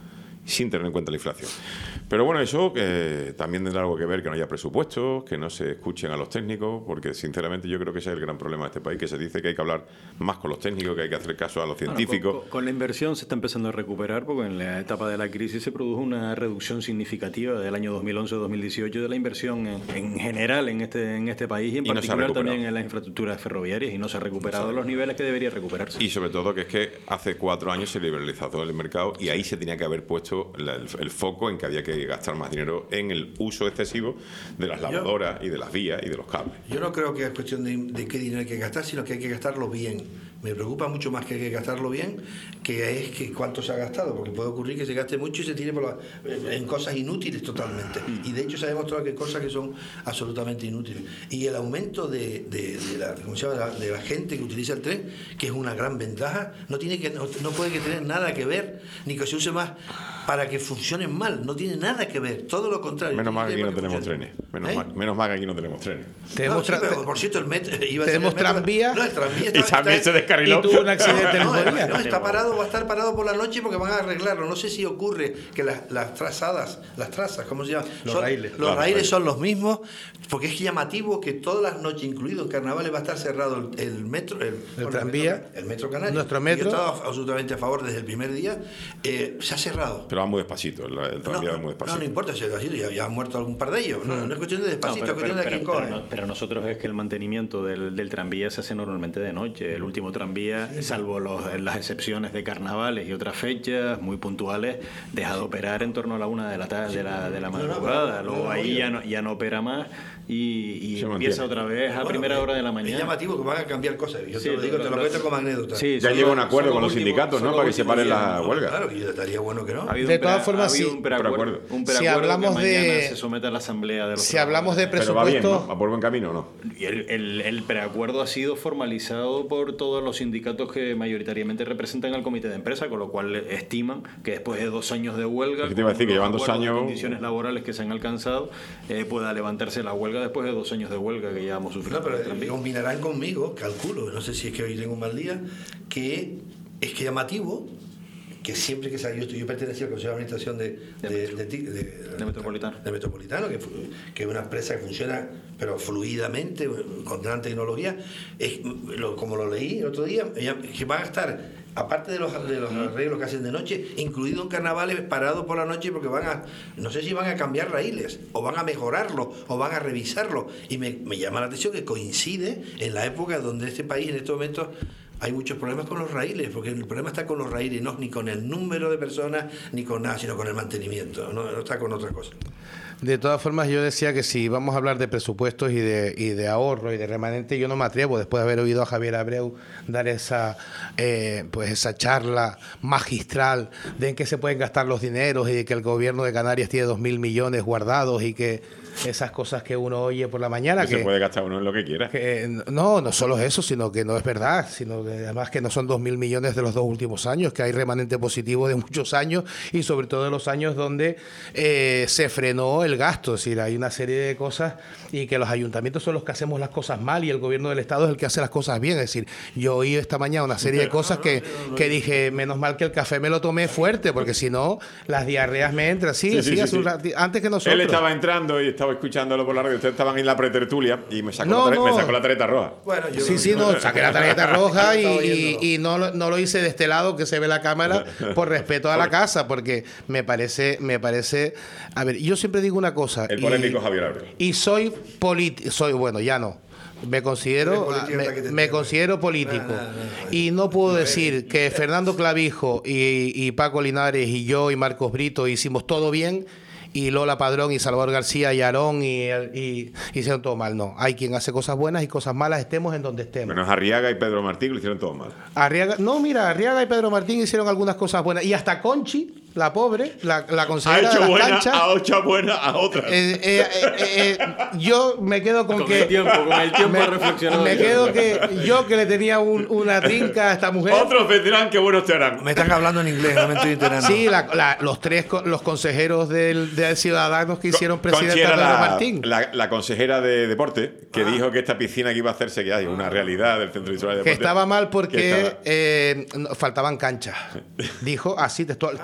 sin tener en cuenta la inflación. Pero bueno, eso eh, también tendrá algo que ver que no haya presupuestos, que no se escuchen a los técnicos, porque sinceramente yo creo que ese es el gran problema de este país, que se dice que hay que hablar más con los técnicos, que hay que hacer caso a los científicos. Bueno, con, con la inversión se está empezando a recuperar, porque en la etapa de la crisis se produjo una reducción significativa del año dos mil once a dos mil dieciocho de la inversión en, en general en este, en este país y en y particular no también en las infraestructuras ferroviarias, y no se ha recuperado a los niveles que debería recuperarse. Y sobre todo que es que hace cuatro años se liberalizó todo el mercado y ahí se tenía que haber puesto la, el, el foco en que había que gastar más dinero en el uso excesivo de las lavadoras y de las vías y de los cables. Yo no creo que es cuestión de, de qué dinero hay que gastar, sino que hay que gastarlo bien. Me preocupa mucho más que hay que gastarlo bien, que es que cuánto se ha gastado, porque puede ocurrir que se gaste mucho y se tire por la, en cosas inútiles totalmente. Y de hecho se ha demostrado que hay cosas que son absolutamente inútiles. Y el aumento de, de, de, la, ¿cómo se llama? de la gente que utiliza el tren, que es una gran ventaja, no tiene que no, no puede que tener nada que ver, ni que se use más para que funcionen mal, no tiene nada que ver, todo lo contrario. Menos mal que aquí no tenemos funcione. trenes. Menos, ¿Eh? mal, menos mal que aquí no tenemos trenes. No, sí, pero, por cierto, el metro iba a tenemos ser el metro, tranvía. No, el tranvía Y está, también está, se descarriló. Y tuvo un accidente no, el no, día. no, está parado, va a estar parado por la noche porque van a arreglarlo. No sé si ocurre que las, las trazadas, las trazas, ¿cómo se llama? Los son, raíles. Los Claro, raíles raíles. son los mismos, porque es llamativo que todas las noches, incluido en carnavales, va a estar cerrado el, el metro, el, bueno, tranvía, el metro, el metro canario. nuestro metro. Yo he estado absolutamente a favor desde el primer día. Eh, se ha cerrado. Pero va muy despacito, el, el tranvía va muy No, despacito. no importa si es así, ya, ya han muerto algún par de ellos. No, no es cuestión de No, despacito, pero, es cuestión pero- de quién pero- coge. pero no- pero nosotros es que el mantenimiento del, del tranvía se hace normalmente de noche. El último tranvía, salvo los, las excepciones de carnavales y otras fechas muy puntuales, deja de operar en torno a la una de la tarde, de la, de la No, no, madrugada. pero- Luego no, no, ahí yo- ya no, ya no opera más y, y Se empieza mantiene. otra vez a Bueno, primera hora de la Es mañana. llamativo que van a cambiar cosas. Yo Sí, te lo digo, lo- te lo lo- cuento como anécdota. Sí, Ya son llega un los- acuerdo son con los últimos- sindicatos, son ¿no? los Para que se últimos paren días. las No, huelgas. Claro, que estaría bueno que no. Ha habido De un pre- todas formas, ha habido sí. un preacuerdo, Preacuerdo. un Si preacuerdo hablamos que mañana de- se somete a la asamblea de los Si hablamos de Pero va bien, presupuesto, ¿no? ¿Va por buen camino o no? Y el, el- el preacuerdo ha sido formalizado por todos los sindicatos que mayoritariamente representan al comité de empresa, con lo cual estiman que después de dos años de huelga, Es que te iba a decir con que los llevan dos acuerdos de años- condiciones laborales que se han alcanzado, eh, pueda levantarse la huelga después de dos años de huelga que llevamos sufriendo. No, pero en el tranvía. combinarán conmigo, calculo, no sé si es que hoy tengo un mal día, que es que llamativo que siempre que salió, yo pertenecía al Consejo de Administración de, de, de, de, de, De Metropolitano. de Metropolitano, que, fu- que es una empresa que funciona pero fluidamente, con gran tecnología, es, lo- como lo leí el otro día, ella- que van a estar, aparte de los, de los arreglos que hacen de noche, incluido en carnavales, parados por la noche porque van a, no sé si van a cambiar raíles, o van a mejorarlo, o van a revisarlo, y me, me llama la atención que coincide en la época donde este país en estos momentos hay muchos problemas con los raíles, porque el problema está con los raíles, no ni con el número de personas, ni con nada, sino con el mantenimiento, no, no está con otra cosa. de todas formas, yo decía que si vamos a hablar de presupuestos y de, y de ahorro y de remanente, yo no me atrevo, después de haber oído a Javier Abreu dar esa, eh, pues esa charla magistral de en qué se pueden gastar los dineros y de que el gobierno de Canarias tiene dos mil millones guardados y que esas cosas que uno oye por la mañana. Que se que, puede gastar uno en lo que quiera. que, no, no solo eso, sino que no es verdad, sino que además que no son dos mil millones de los dos últimos años, que hay remanente positivo de muchos años y sobre todo de los años donde eh, se frenó el gasto, es decir, hay una serie de cosas y que los ayuntamientos son los que hacemos las cosas mal y el gobierno del Estado es el que hace las cosas bien, es decir, yo oí esta mañana una serie de cosas que, que dije, menos mal que el café me lo tomé fuerte, porque si no, las diarreas me entran, sí, Sí, sí, sí, sí, hace un sí. rati- antes que nosotros. Él estaba entrando y estaba escuchándolo por la radio. Ustedes estaban en la pretertulia y me sacó, No, la, tare- no. me sacó la tarjeta roja. Bueno, yo Sí, sí, no, saqué la tarjeta roja y, Estaba y- oyendo. y no, lo- no lo hice de este lado que se ve la cámara por respeto a la casa, porque me parece, me parece, a ver, yo siempre digo una cosa. El y- polémico Javier Abreu. Y soy político, soy, bueno, ya no. Me considero, Eres político hasta que te me, me entiendas. considero político No, no, no, no. y no puedo decir que Fernando Clavijo y, y Paco Linares y yo y Marcos Brito hicimos todo bien y Lola Padrón y Salvador García y Aarón y, y hicieron todo mal. No, hay quien hace cosas buenas y cosas malas, estemos en donde estemos. Menos Arriaga y Pedro Martín lo hicieron todo mal. Arriaga, no, mira, Arriaga y Pedro Martín hicieron algunas cosas buenas. Y hasta Conchi, la pobre, la, la Ha consejera de hecho las buena canchas. a ocho buenas a otras. eh, eh, eh, eh, yo me quedo con, Con que. el tiempo, con el tiempo me, ha reflexionado. me quedo que yo que le tenía un- una trinca a esta mujer. Otros vendrán, qué buenos te harán. Me están hablando en inglés, no me estoy enterando. Sí, la- la- los tres co- los consejeros del, de Ciudadanos que hicieron Conchi presidente a era Pedro la, Martín. La, la consejera de deporte que dijo que esta piscina que iba a hacerse, que hay una realidad del Centro Visual de Que Deporte. estaba mal que porque estaba- eh, no, faltaban canchas. Dijo así, textual, está escrito.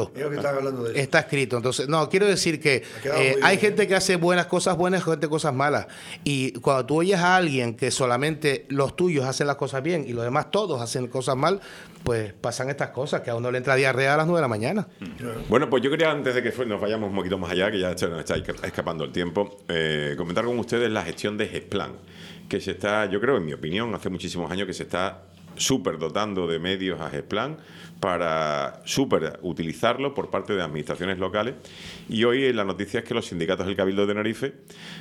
escrito. Es lo que estaba hablando de eso. Está escrito. Entonces, no, quiero decir que eh, hay gente que hace buenas cosas buenas y gente cosas malas. Y cuando tú oyes a alguien que solamente los tuyos hacen las cosas bien y los demás todos hacen cosas mal, pues pasan estas cosas, que a uno le entra diarrea a las nueve de la mañana. Bueno, pues yo quería, antes de que nos vayamos un poquito más allá, que ya se nos está escapando el tiempo, eh, comentar con ustedes la gestión de GESPLAN, que se está, yo creo, en mi opinión, hace muchísimos años que se está súper dotando de medios a GESPLAN para súper utilizarlo por parte de administraciones locales. Y hoy la noticia es que los sindicatos del Cabildo de Tenerife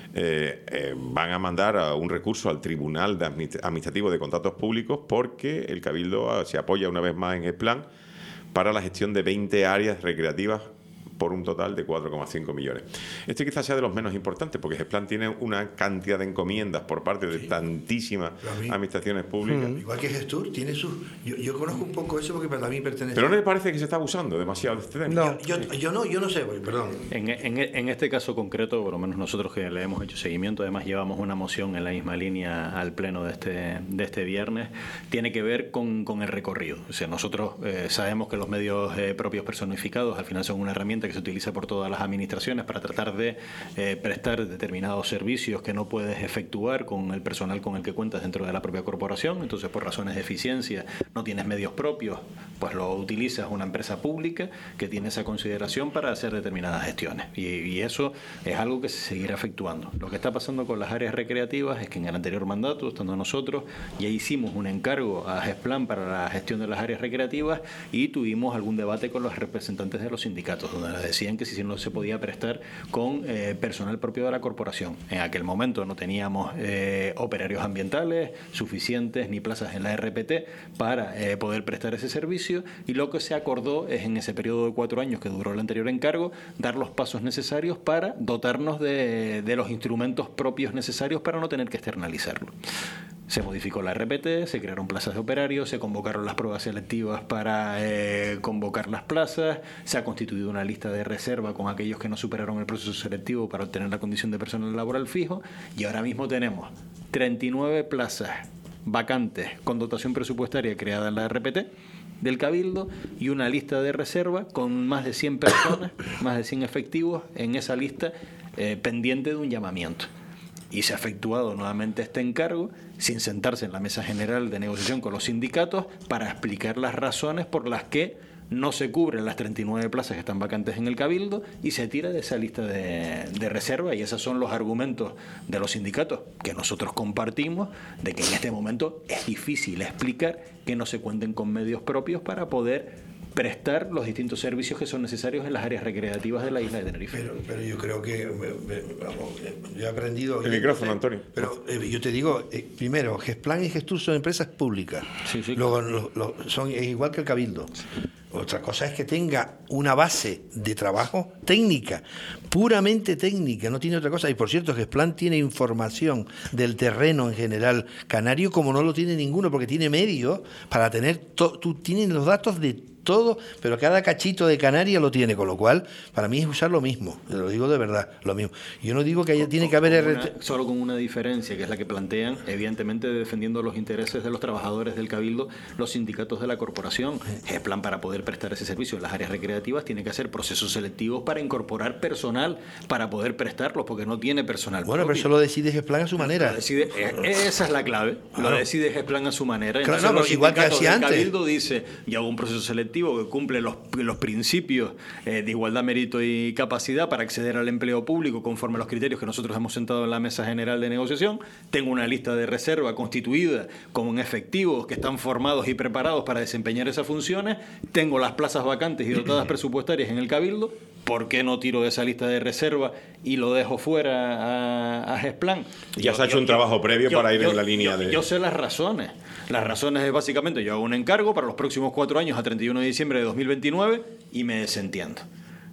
eh, eh, van a mandar a un recurso al Tribunal de Administrativo de Contratos Públicos porque el Cabildo se apoya una vez más en GESPLAN para la gestión de veinte áreas recreativas por un total de cuatro coma cinco millones. Este quizás sea de los menos importantes, porque GESPLAN tiene una cantidad de encomiendas por parte de sí. tantísimas mí, administraciones públicas. Uh-huh. Igual que Gestur, tiene sus... Yo, yo conozco un poco eso porque para mí pertenece... Pero no le parece que se está abusando demasiado de este tema. No, yo, yo, yo no, yo no sé, perdón. En, en, en este caso concreto, por lo menos nosotros que le hemos hecho seguimiento, además llevamos una moción en la misma línea al pleno de este, de este viernes, tiene que ver con, con el recorrido. O sea, nosotros eh, sabemos que los medios eh, propios personificados al final son una herramienta que se utiliza por todas las administraciones para tratar de eh, prestar determinados servicios que no puedes efectuar con el personal con el que cuentas dentro de la propia corporación. Entonces, por razones de eficiencia, no tienes medios propios, pues lo utilizas una empresa pública que tiene esa consideración para hacer determinadas gestiones. Y, y eso es algo que se seguirá efectuando. Lo que está pasando con las áreas recreativas es que en el anterior mandato, estando nosotros, ya hicimos un encargo a GESPLAN para la gestión de las áreas recreativas y tuvimos algún debate con los representantes de los sindicatos, donde les decían que si no se podía prestar con eh, personal propio de la corporación. En aquel momento no teníamos eh, operarios ambientales suficientes ni plazas en la R P T para eh, poder prestar ese servicio, y lo que se acordó es, en ese periodo de cuatro años que duró el anterior encargo, dar los pasos necesarios para dotarnos de, de los instrumentos propios necesarios para no tener que externalizarlo. Se modificó la R P T, se crearon plazas de operarios, se convocaron las pruebas selectivas para eh, convocar las plazas, se ha constituido una lista de reserva con aquellos que no superaron el proceso selectivo para obtener la condición de personal laboral fijo, y ahora mismo tenemos treinta y nueve plazas vacantes con dotación presupuestaria creada en la R P T del Cabildo y una lista de reserva con más de cien personas, más de cien efectivos en esa lista eh, pendiente de un llamamiento. Y se ha efectuado nuevamente este encargo sin sentarse en la mesa general de negociación con los sindicatos para explicar las razones por las que no se cubren las treinta y nueve plazas que están vacantes en el Cabildo y se tira de esa lista de, de reserva, y esos son los argumentos de los sindicatos que nosotros compartimos, de que en este momento es difícil explicar que no se cuenten con medios propios para poder prestar los distintos servicios que son necesarios en las áreas recreativas de la isla de Tenerife. Pero, pero yo creo que, vamos, yo he aprendido... El micrófono, Antonio. Pero eh, yo te digo, eh, primero, GESPLAN y Gestur son empresas públicas. Sí, sí. Luego, lo, lo, son, es igual que el Cabildo. Otra cosa es que tenga una base de trabajo técnica, puramente técnica, no tiene otra cosa. Y por cierto, GESPLAN tiene información del terreno en general canario como no lo tiene ninguno, porque tiene medios para tener... To, tú tienes los datos de todo, pero cada cachito de Canarias lo tiene, con lo cual para mí es usar lo mismo, lo digo de verdad, lo mismo. Yo no digo que haya, tiene que haber R T... una, solo con una diferencia, que es la que plantean, evidentemente defendiendo los intereses de los trabajadores del Cabildo, los sindicatos de la corporación. GESPLAN, para poder prestar ese servicio en las áreas recreativas, tiene que hacer procesos selectivos para incorporar personal para poder prestarlos, porque no tiene personal bueno, propio. Pero eso lo decide GESPLAN a su manera. Decide, esa es la clave, claro. Lo decide GESPLAN a su manera. Claro, no, los igual que hacía antes. El Cabildo dice, y hago un proceso selectivo que cumple los, los principios eh, de igualdad, mérito y capacidad para acceder al empleo público conforme a los criterios que nosotros hemos sentado en la mesa general de negociación. Tengo una lista de reserva constituida con efectivos que están formados y preparados para desempeñar esas funciones. Tengo las plazas vacantes y dotadas presupuestarias en el Cabildo. ¿Por qué no tiro de esa lista de reserva y lo dejo fuera a, a GESPLAN? Ya yo, se ha hecho yo, un trabajo yo, previo yo, para ir yo, en la línea yo, de... Yo sé las razones. Las razones es básicamente, yo hago un encargo para los próximos cuatro años a treinta y uno de diciembre de dos mil veintinueve y me desentiendo.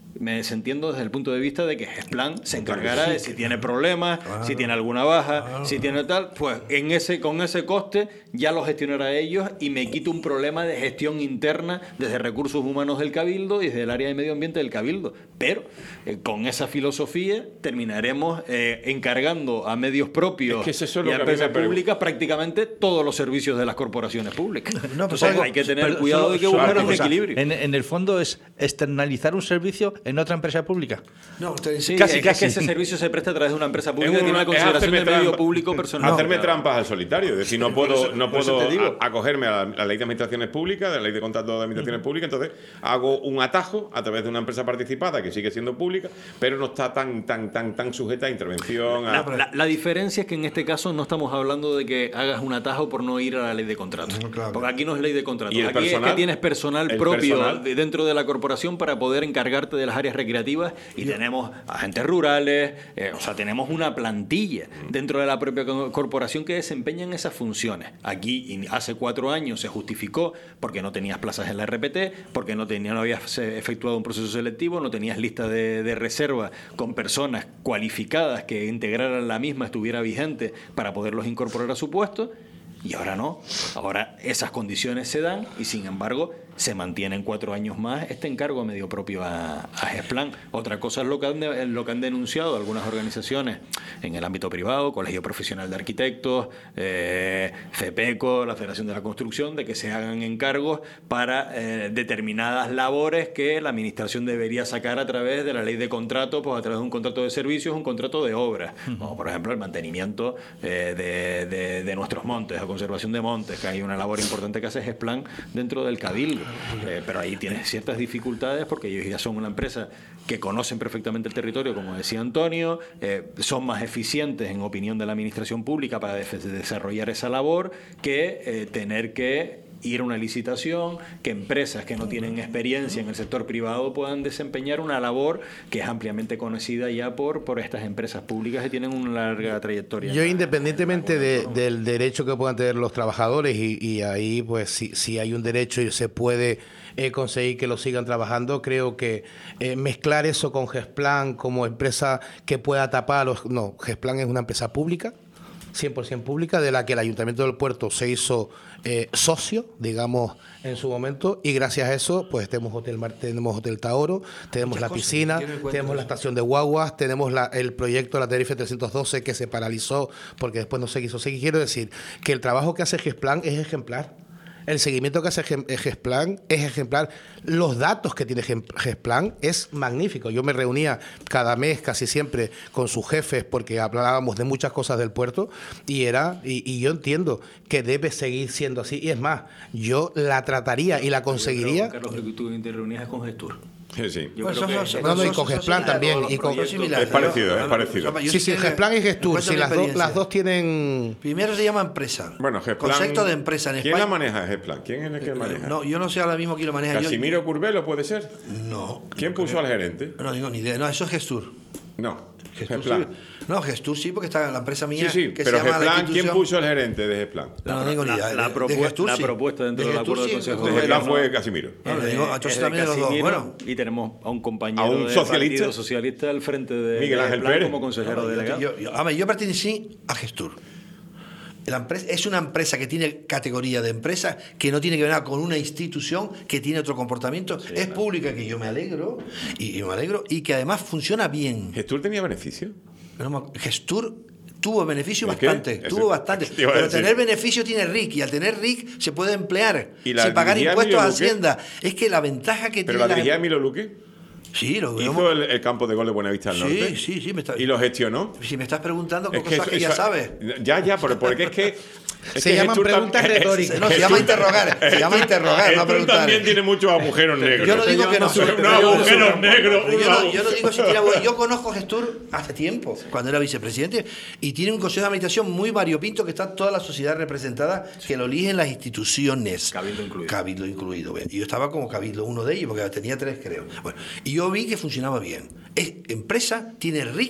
me desentiendo desde el punto de vista de que Gesplan se encargará de si tiene problemas, claro, si tiene alguna baja, claro, si tiene tal, pues en ese con ese coste ya lo gestionará ellos y me quito un problema de gestión interna desde recursos humanos del Cabildo y desde el área de medio ambiente del Cabildo. Pero eh, con esa filosofía terminaremos eh, encargando a medios propios es que es y a empresas públicas prácticamente todos los servicios de las corporaciones públicas. No, pues Entonces algo, hay que tener pero, cuidado solo, de que buscar un equilibrio. En, en el fondo es externalizar un servicio en otra empresa pública. No, sí, casi, es, casi. que ese servicio se presta a través de una empresa pública que tiene una consideración de medio público personal. Hacerme no, trampas al solitario. Es decir, no puedo, no puedo a, acogerme a la, a la ley de administraciones públicas, de la ley de contratos de administraciones públicas, entonces hago un atajo a través de una empresa participada que sigue siendo pública, pero no está tan tan tan tan sujeta a intervención. A... La, la, la diferencia es que en este caso no estamos hablando de que hagas un atajo por no ir a la ley de contratos. No, claro. Porque aquí no es ley de contratos. Aquí personal, es que tienes personal propio personal, dentro de la corporación para poder encargarte de las áreas recreativas y yo, tenemos agentes rurales, eh, o sea, tenemos una plantilla dentro de la propia corporación que desempeñan esas funciones. Aquí hace cuatro años se justificó porque no tenías plazas en la R P T, porque no, tenía, no habías efectuado un proceso selectivo, no tenías lista de, de reserva con personas cualificadas que integraran la misma, estuviera vigente para poderlos incorporar a su puesto. Y ahora no, ahora esas condiciones se dan y sin embargo se mantienen cuatro años más este encargo a medio propio a, a Gesplan. Otra cosa es lo que, han, lo que han denunciado algunas organizaciones en el ámbito privado, Colegio Profesional de Arquitectos, eh, FEPECO, la Federación de la Construcción, de que se hagan encargos para eh, determinadas labores que la administración debería sacar a través de la ley de contratos, pues a través de un contrato de servicios, un contrato de obras, como por ejemplo el mantenimiento eh, de, de, de nuestros montes, la conservación de montes, que hay una labor importante que hace Gesplan dentro del Cabildo. Eh, pero ahí tienes ciertas dificultades porque ellos ya son una empresa que conocen perfectamente el territorio, como decía Antonio, eh, son más eficientes en opinión de la administración pública para de- desarrollar esa labor que eh, tener que ir a una licitación, que empresas que no tienen experiencia en el sector privado puedan desempeñar una labor que es ampliamente conocida ya por, por estas empresas públicas que tienen una larga trayectoria. Yo, independientemente de, del derecho que puedan tener los trabajadores, y, y ahí pues si, si hay un derecho y se puede eh, conseguir que lo sigan trabajando, creo que eh, mezclar eso con Gesplan como empresa que pueda tapar los... No, Gesplan es una empresa pública, cien por ciento pública, de la que el Ayuntamiento del Puerto se hizo eh, socio, digamos, en su momento, y gracias a eso, pues tenemos Hotel Mar, tenemos Hotel Taoro, tenemos Muchas la piscina, tenemos la estación de guaguas, tenemos la, el proyecto de la Tenerife trescientos doce que se paralizó porque después no se quiso seguir. Quiero decir que el trabajo que hace Gesplan es ejemplar. El seguimiento que hace Gesplan es ejemplar. Los datos que tiene Gesplan es magnífico. Yo me reunía cada mes, casi siempre, con sus jefes porque hablábamos de muchas cosas del puerto y era y, y yo entiendo que debe seguir siendo así. Y es más, yo la trataría y la conseguiría. Carlos, que tú te reunías con Gestur. Sí, sí. Yo pues creo que, no, no, y con Gesplan también. Y con, es parecido, es parecido. Sí, sí, Gesplan y Gestur. Si las, do, las dos tienen... Primero se llama empresa. Bueno, Gesplan... Concepto de empresa en ¿Quién España? la maneja, Gesplan? ¿Quién es el que la maneja? No, yo no sé ahora mismo quién lo maneja. ¿Casimiro yo... Curbelo puede ser? No. ¿Quién puso creo. al gerente? No, digo ni idea. No, eso es Gestur. No. Gestur, sí. No, Gestur sí, porque está en la empresa mía. Sí, sí, que pero se llama Gesplan, ¿quién puso el gerente de Gesplan? No, no digo ni idea. La, la, propu- Gestur, la sí. propuesta dentro de del acuerdo del Consejo de Gesplan fue Casimiro. No, le digo, entonces también los dos. Bueno. Y tenemos a un compañero a un del socialista, Partido Socialista al frente de Miguel Ángel Gesplan Pérez como consejero no, delegado. Yo, yo, yo, yo pertenecí a Gestur. La empresa, es una empresa que tiene categoría de empresa, que no tiene que ver con una institución que tiene otro comportamiento. Sí, es claro. Pública, que yo me alegro, y, y me alegro, y que además funciona bien. ¿Gestur tenía beneficio? No, Gestur tuvo beneficio bastante, tuvo bastante. Pero tener beneficio tiene R I C, y al tener R I C se puede emplear sin pagar impuestos a Hacienda. Es que la ventaja que ¿Pero tiene... la dirigía Emilio Luque? Sí, lo ¿Hizo vemos. el, el campo de gol de Buenavista al Norte? Sí, sí, sí. Me está... ¿Y lo gestionó? Si me estás preguntando con es que cosas eso, que ya eso, sabes. Ya, ya, pero porque es que... Es se que llaman Gestur preguntas tam- retóricas. No, se llama interrogar. Se llama interrogar, no preguntar. también tiene muchos agujeros negros. Yo no digo que no. Son unos agujeros negros. Yo no, yo no digo si tiene agujeros. Yo conozco a Gestur hace tiempo, cuando era vicepresidente, y tiene un consejo de administración muy variopinto que está toda la sociedad representada, que lo eligen las instituciones. Cabildo incluido. Cabildo incluido. Y yo estaba como Cabildo, uno de ellos, porque tenía tres, creo. Bueno, y yo vi que funcionaba bien. Es empresa, tiene R I C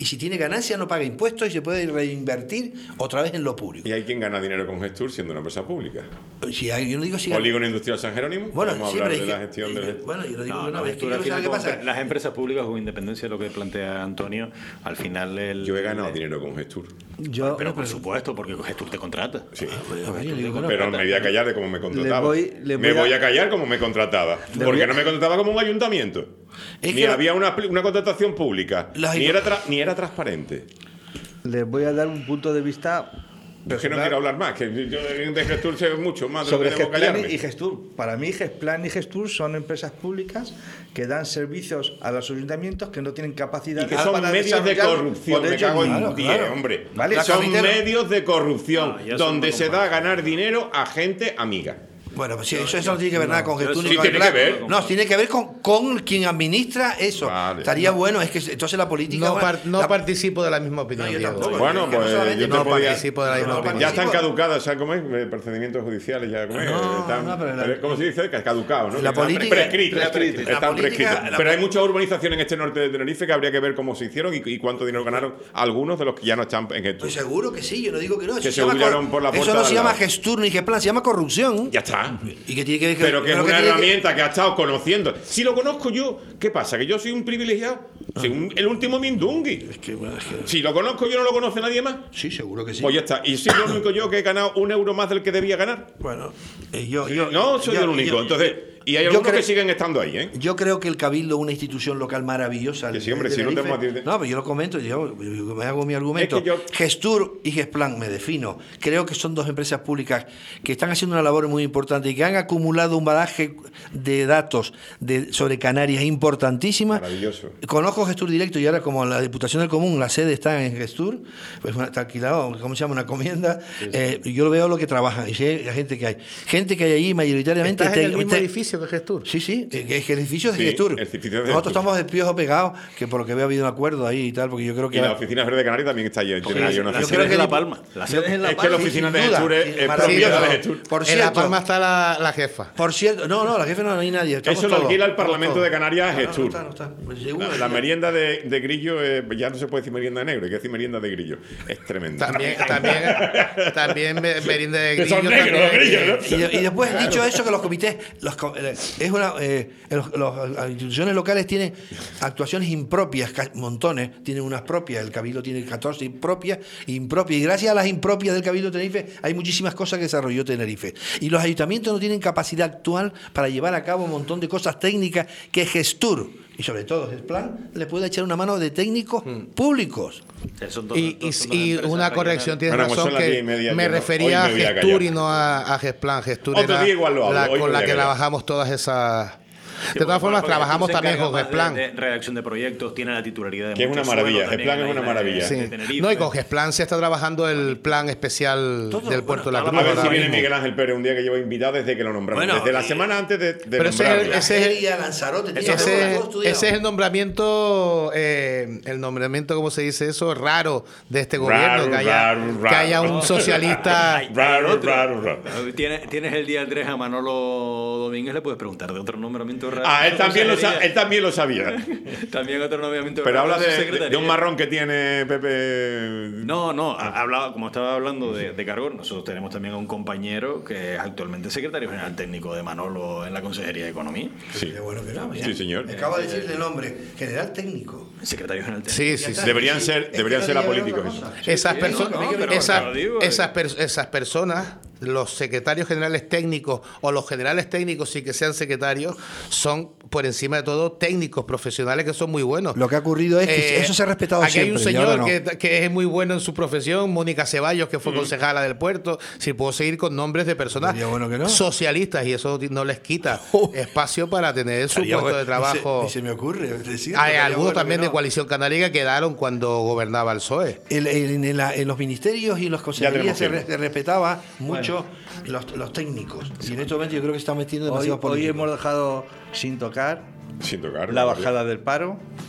y si tiene ganancia no paga impuestos y se puede reinvertir otra vez en lo público. ¿Y hay quien gana dinero con Gestur siendo una empresa pública? Si hay, yo no digo si Polígono Industrial San Jerónimo. Bueno, Vamos a sí, hablar pero de es la que- gestión del Gestur. Bueno, yo no digo No, que no, no, es que Gestur yo al no sé final qué pasa. con- las empresas públicas, con independencia de lo que plantea Antonio, al final el, Yo he ganado dinero con Gestur. Yo, Pero por supuesto, porque Gestur te contrata. Sí. Pues, yo digo que no. Pero me voy a callar de cómo me contrataba. Le voy- le me voy a- voy a callar como me contrataba. Le Porque voy a- no me contrataba como un ayuntamiento. Es ni que- había una, pl- una contratación pública. Las- Ni era, tra- ni era transparente. les voy a dar un punto de vista Es que no quiero hablar más, que yo de Gestur sé mucho más de sobre lo que debo Gesplan callarme. y Gestur. Para mí, Gesplan y Gestur son empresas públicas que dan servicios a los ayuntamientos que no tienen capacidad Y que son para medios de desarrollar corrupción, por me ellos cago en mismos. diez, claro. hombre. Vale, La son capitera- medios de corrupción, No, yo eso donde no se da a comparto. ganar dinero a gente amiga. Bueno, pues sí, eso, eso no tiene que ver nada con yo Gestur eso ni sí con tiene Gesplan. que ver. No, tiene que ver con, con quien administra eso. Vale. Estaría bueno, es que entonces la política. No, bueno, par- no la- participo de la misma opinión, No, yo Diego. tampoco. Bueno, Es que no pues solamente yo te no podía- participo de la misma No, opinión. Ya están participo. caducadas, ¿sabes cómo es? Eh, Procedimientos judiciales, ya cómo es. No, Están- no, pero la- ¿Cómo se dice? Que caducados, ¿no? La Que están política- prescritos. prescritos. La Están política- prescritos. la Pero hay pol- mucha urbanización en este norte de Tenerife que habría que ver cómo se hicieron y, y cuánto dinero ganaron algunos de los que ya no están en Gestur. Estoy seguro que sí, yo no digo que no. Eso Que se llama humillaron cor- por la Eso puerta no de se al llama lado. Gestur ni Gesplan, se llama corrupción. Ya está. Y que tiene que ver que- Pero que es pero una tiene que- herramienta que ha estado conociendo. Si lo conozco yo, ¿qué pasa? ¿Que yo soy un privilegiado? Soy un- el último Mindungui. Es que, bueno, es que- Si lo conozco yo, no lo conoce nadie más. Sí, seguro que sí. Pues ya está. Y soy lo único yo que he ganado un euro más del que debía ganar. Bueno, eh, yo, yo- No soy yo- el único. yo- Entonces, y hay yo algunos creo- que siguen estando ahí, ¿eh? Yo creo que el Cabildo es una institución local maravillosa. Que de- sí, hombre, de si no te Tenerife. vamos a decir- No, pero yo lo comento, yo, yo me hago mi argumento. Es que yo- Gestur y Gesplan, me defino. Creo que son dos empresas públicas que están haciendo una labor muy importante y que han acumulado un bagaje de datos de, sobre Canarias importantísima. Maravilloso. Conozco Gestur directo y ahora como la Diputación del Común, la sede está en Gestur, pues una- está alquilado, ¿cómo se llama? Una comienda. Eh, yo veo lo que trabajan y sé la gente que hay. Gente que hay allí mayoritariamente... ¿Estás en te- el mismo te- edificio que Gestur? Sí, sí, que que es que el edificio es de Sí, Gestur. el edificio es de Nosotros Gestur. estamos de piojo pegados, que por lo que veo ha habido un acuerdo ahí y tal, porque yo creo que... Y la oficina verde de Canarias también está allí. Tiene ahí una yo oficina. creo que es La dip- Palma. La sede es en La Es que la Palma. oficina sin de duda, Gestur es, sí, es maravilloso. propiedad de Gestur. Por En cierto, La Palma está la, la jefa. por cierto, no, no, la jefe no, no hay nadie. estamos Eso lo todos, alquila el estamos Parlamento todos. de Canarias a No, no, Gestur. No, está, no está. Pues seguro La, que la sí. merienda de, de grillo, eh, ya no se puede decir merienda de negro, hay que decir merienda de grillo. Es tremendo. También, también, también me- merienda de Que son grillo. negros los también, grillos, eh, ¿no? Y, y después, dicho eso, que los comités, los, co- eh, es una, eh, los- los- las instituciones locales tienen actuaciones impropias, ca- montones, tienen unas propias, el Cabildo tiene catorce impropias, impropias, y gracias a las impropias del Cabildo de Tenerife hay muchísimas cosas que desarrolló Tenerife. Y los ayuntamientos no tienen capacidad actual para llevar a cabo un montón de cosas técnicas que Gestur, y sobre todo Gesplan, le puede echar una mano de técnicos públicos. Son dos- Y, dos- son y- dos y empresas una corrección, tienes Bueno, pues razón, son las diez y que media, me yo no- refería hoy a me voy a Gestur callar. y no a, a Gesplan. Gestur Otro era día igual lo hablo, la hoy me con voy la a que callar. trabajamos todas esas... Sí, De todas porque- formas, porque trabajamos se también encarga con más de- Gesplan. de redacción de proyectos, tiene la titularidad de Que es muchos una maravilla, suelos también Gesplan en es la una isla de- maravilla. Sí. de Tenerife. No, y con Gesplan se está trabajando el plan especial Todo, del puerto bueno, de la toda Cruz. la- A ver ahora si viene mismo. Miguel Ángel Pérez un día que llevo invitado desde que lo nombraron. Bueno, desde la y- semana antes de, de Pero ese es el- nombrarlo. ese- Él y a Lanzarote, tiene Ese, todo estudiado. ese es el nombramiento, eh, el nombramiento, ¿cómo se dice eso? Raro de este gobierno, Raro, que haya, raro, que haya raro. un socialista. Raro, raro, raro. Tienes, tienes el día tres a Manolo Domínguez, le puedes preguntar de otro nombramiento raro. Ah, él también, lo sa- Consejería. él también lo sabía. También otro nombramiento Pero raro habla su de, secretaría. de un marrón que tiene Pepe. No, no, ha- hablaba, como estaba hablando de, de cargos, nosotros tenemos también a un compañero que es actualmente secretario general técnico de Manolo en la Consejería de Economía. Sí. Qué bueno que no, mira. Sí, señor. Me acaba de decir el nombre, general técnico. Secretario general técnico. Sí, sí, sí. Deberían Sí, ser, es que deberían no ser diga apolíticos otra eso. cosa. Esas, sí, perso- no, no, pero esas, claro, digo, esas, eh. per- esas personas, los secretarios generales técnicos o los generales técnicos, sin que sean secretarios, son por encima de todo técnicos profesionales que son muy buenos. Lo que ha ocurrido es que Eh, eso se ha respetado aquí siempre. hay un y ahora señor no. que, que es muy bueno en su profesión, Mónica Ceballos, que fue concejala del puerto. Si puedo seguir con nombres de personas Sería bueno que no. socialistas, y eso no les quita Oh. espacio para tener su Estaría puesto bueno. de trabajo. Ni se, ni se me ocurre. decirlo, Hay estaría algunos bueno también que de no. Coalición Canaria que quedaron cuando gobernaba el P S O E. El- el- en, la- en los ministerios y las consejerías se, tenemos re- se respetaba mucho los, los técnicos. Y en este momento yo creo que se está metiendo Hoy, demasiado hoy político. hemos dejado sin tocar Sin tocar. la bajada del paro,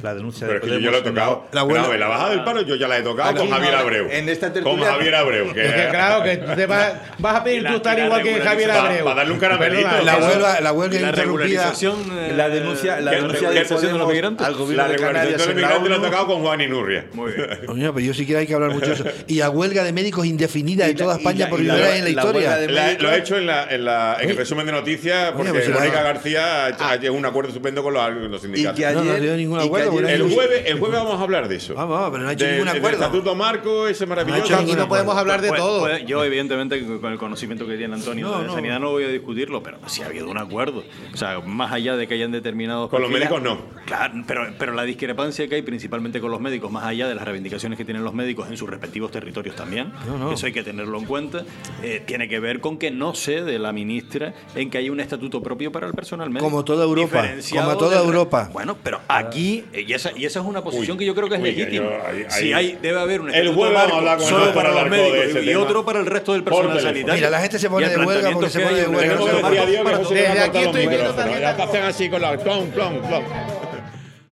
La denuncia Pero de es que yo ya lo he tocado. La huelga- Pero, a ver, la bajada del paro yo ya la he tocado Aquí con Javier no, Abreu. en esta Con tertulia- Javier Abreu. Que, Es que claro, que tú te vas, vas a pedir Y la- tú estar y la igual que Javier regularización- Abreu. para darle un caramelito. Perdona, La eso- huelga, la huelga Y la interrumpida. regularización, eh, La denuncia, la ¿qué- denuncia qué- de qué situación de los Podemos migrantes? al gobierno la de regularización Canarias del en la migrante la ha ONU. tocado con Juan Inurria. Muy bien. Coño, pero yo sí que hay que hablar mucho de eso. Y a huelga de médicos indefinida de Y la- toda y España la- por y la- primera vez en la la huelga historia. de La- médicos. lo he hecho en, la, en, la, en el resumen de noticias porque pues si la- Mónica García ha hecho- ha llegado a un acuerdo estupendo con los, los Y sindicatos. que No, no ha ayer, tenido ningún y que acuerdo, ayer- porque El no hay- jueves, el jueves vamos a hablar de eso. Vamos, vamos, pero no ha hecho Del- ningún del acuerdo. estatuto marco, ese maravilloso. hecho Aquí ningún no podemos hablar de Puede- todo. puede- yo, evidentemente, con el conocimiento que tiene Antonio No, de no. sanidad, no voy a discutirlo, pero sí ha habido un acuerdo. O sea, más allá de que hayan determinados. Con los perfiles- médicos no. Claro, pero, pero la discrepancia que hay principalmente con los médicos, más allá de las reivindicaciones que tienen los médicos en sus respectivos territorios también, No, no. eso hay que tenerlo en cuenta, eh, tiene que ver con que no cede la ministra en que haya un estatuto propio para el personal médico. Como toda Europa, diferenciado como toda del re- Europa. Bueno, pero aquí, eh, y esa, y esa es una posición Uy, que yo creo que es uy, legítima. yo- ahí- Si ahí- hay, debe haber un El estatuto jueves vamos a marco hablar con el solo doctor para los Alarcó de médicos ese y tema. otro para el resto del Por personal teléfono. sanitario. Mira, la gente se pone Y el de huelga planteamiento porque se que pone hay de en el huelga. Tenemos que estatuto decir marco adiós, que para José todos. me va a Desde cortar aquí los estoy viendo micrófonos. también Ya la- te hacen así con la... Plon, plon, plon.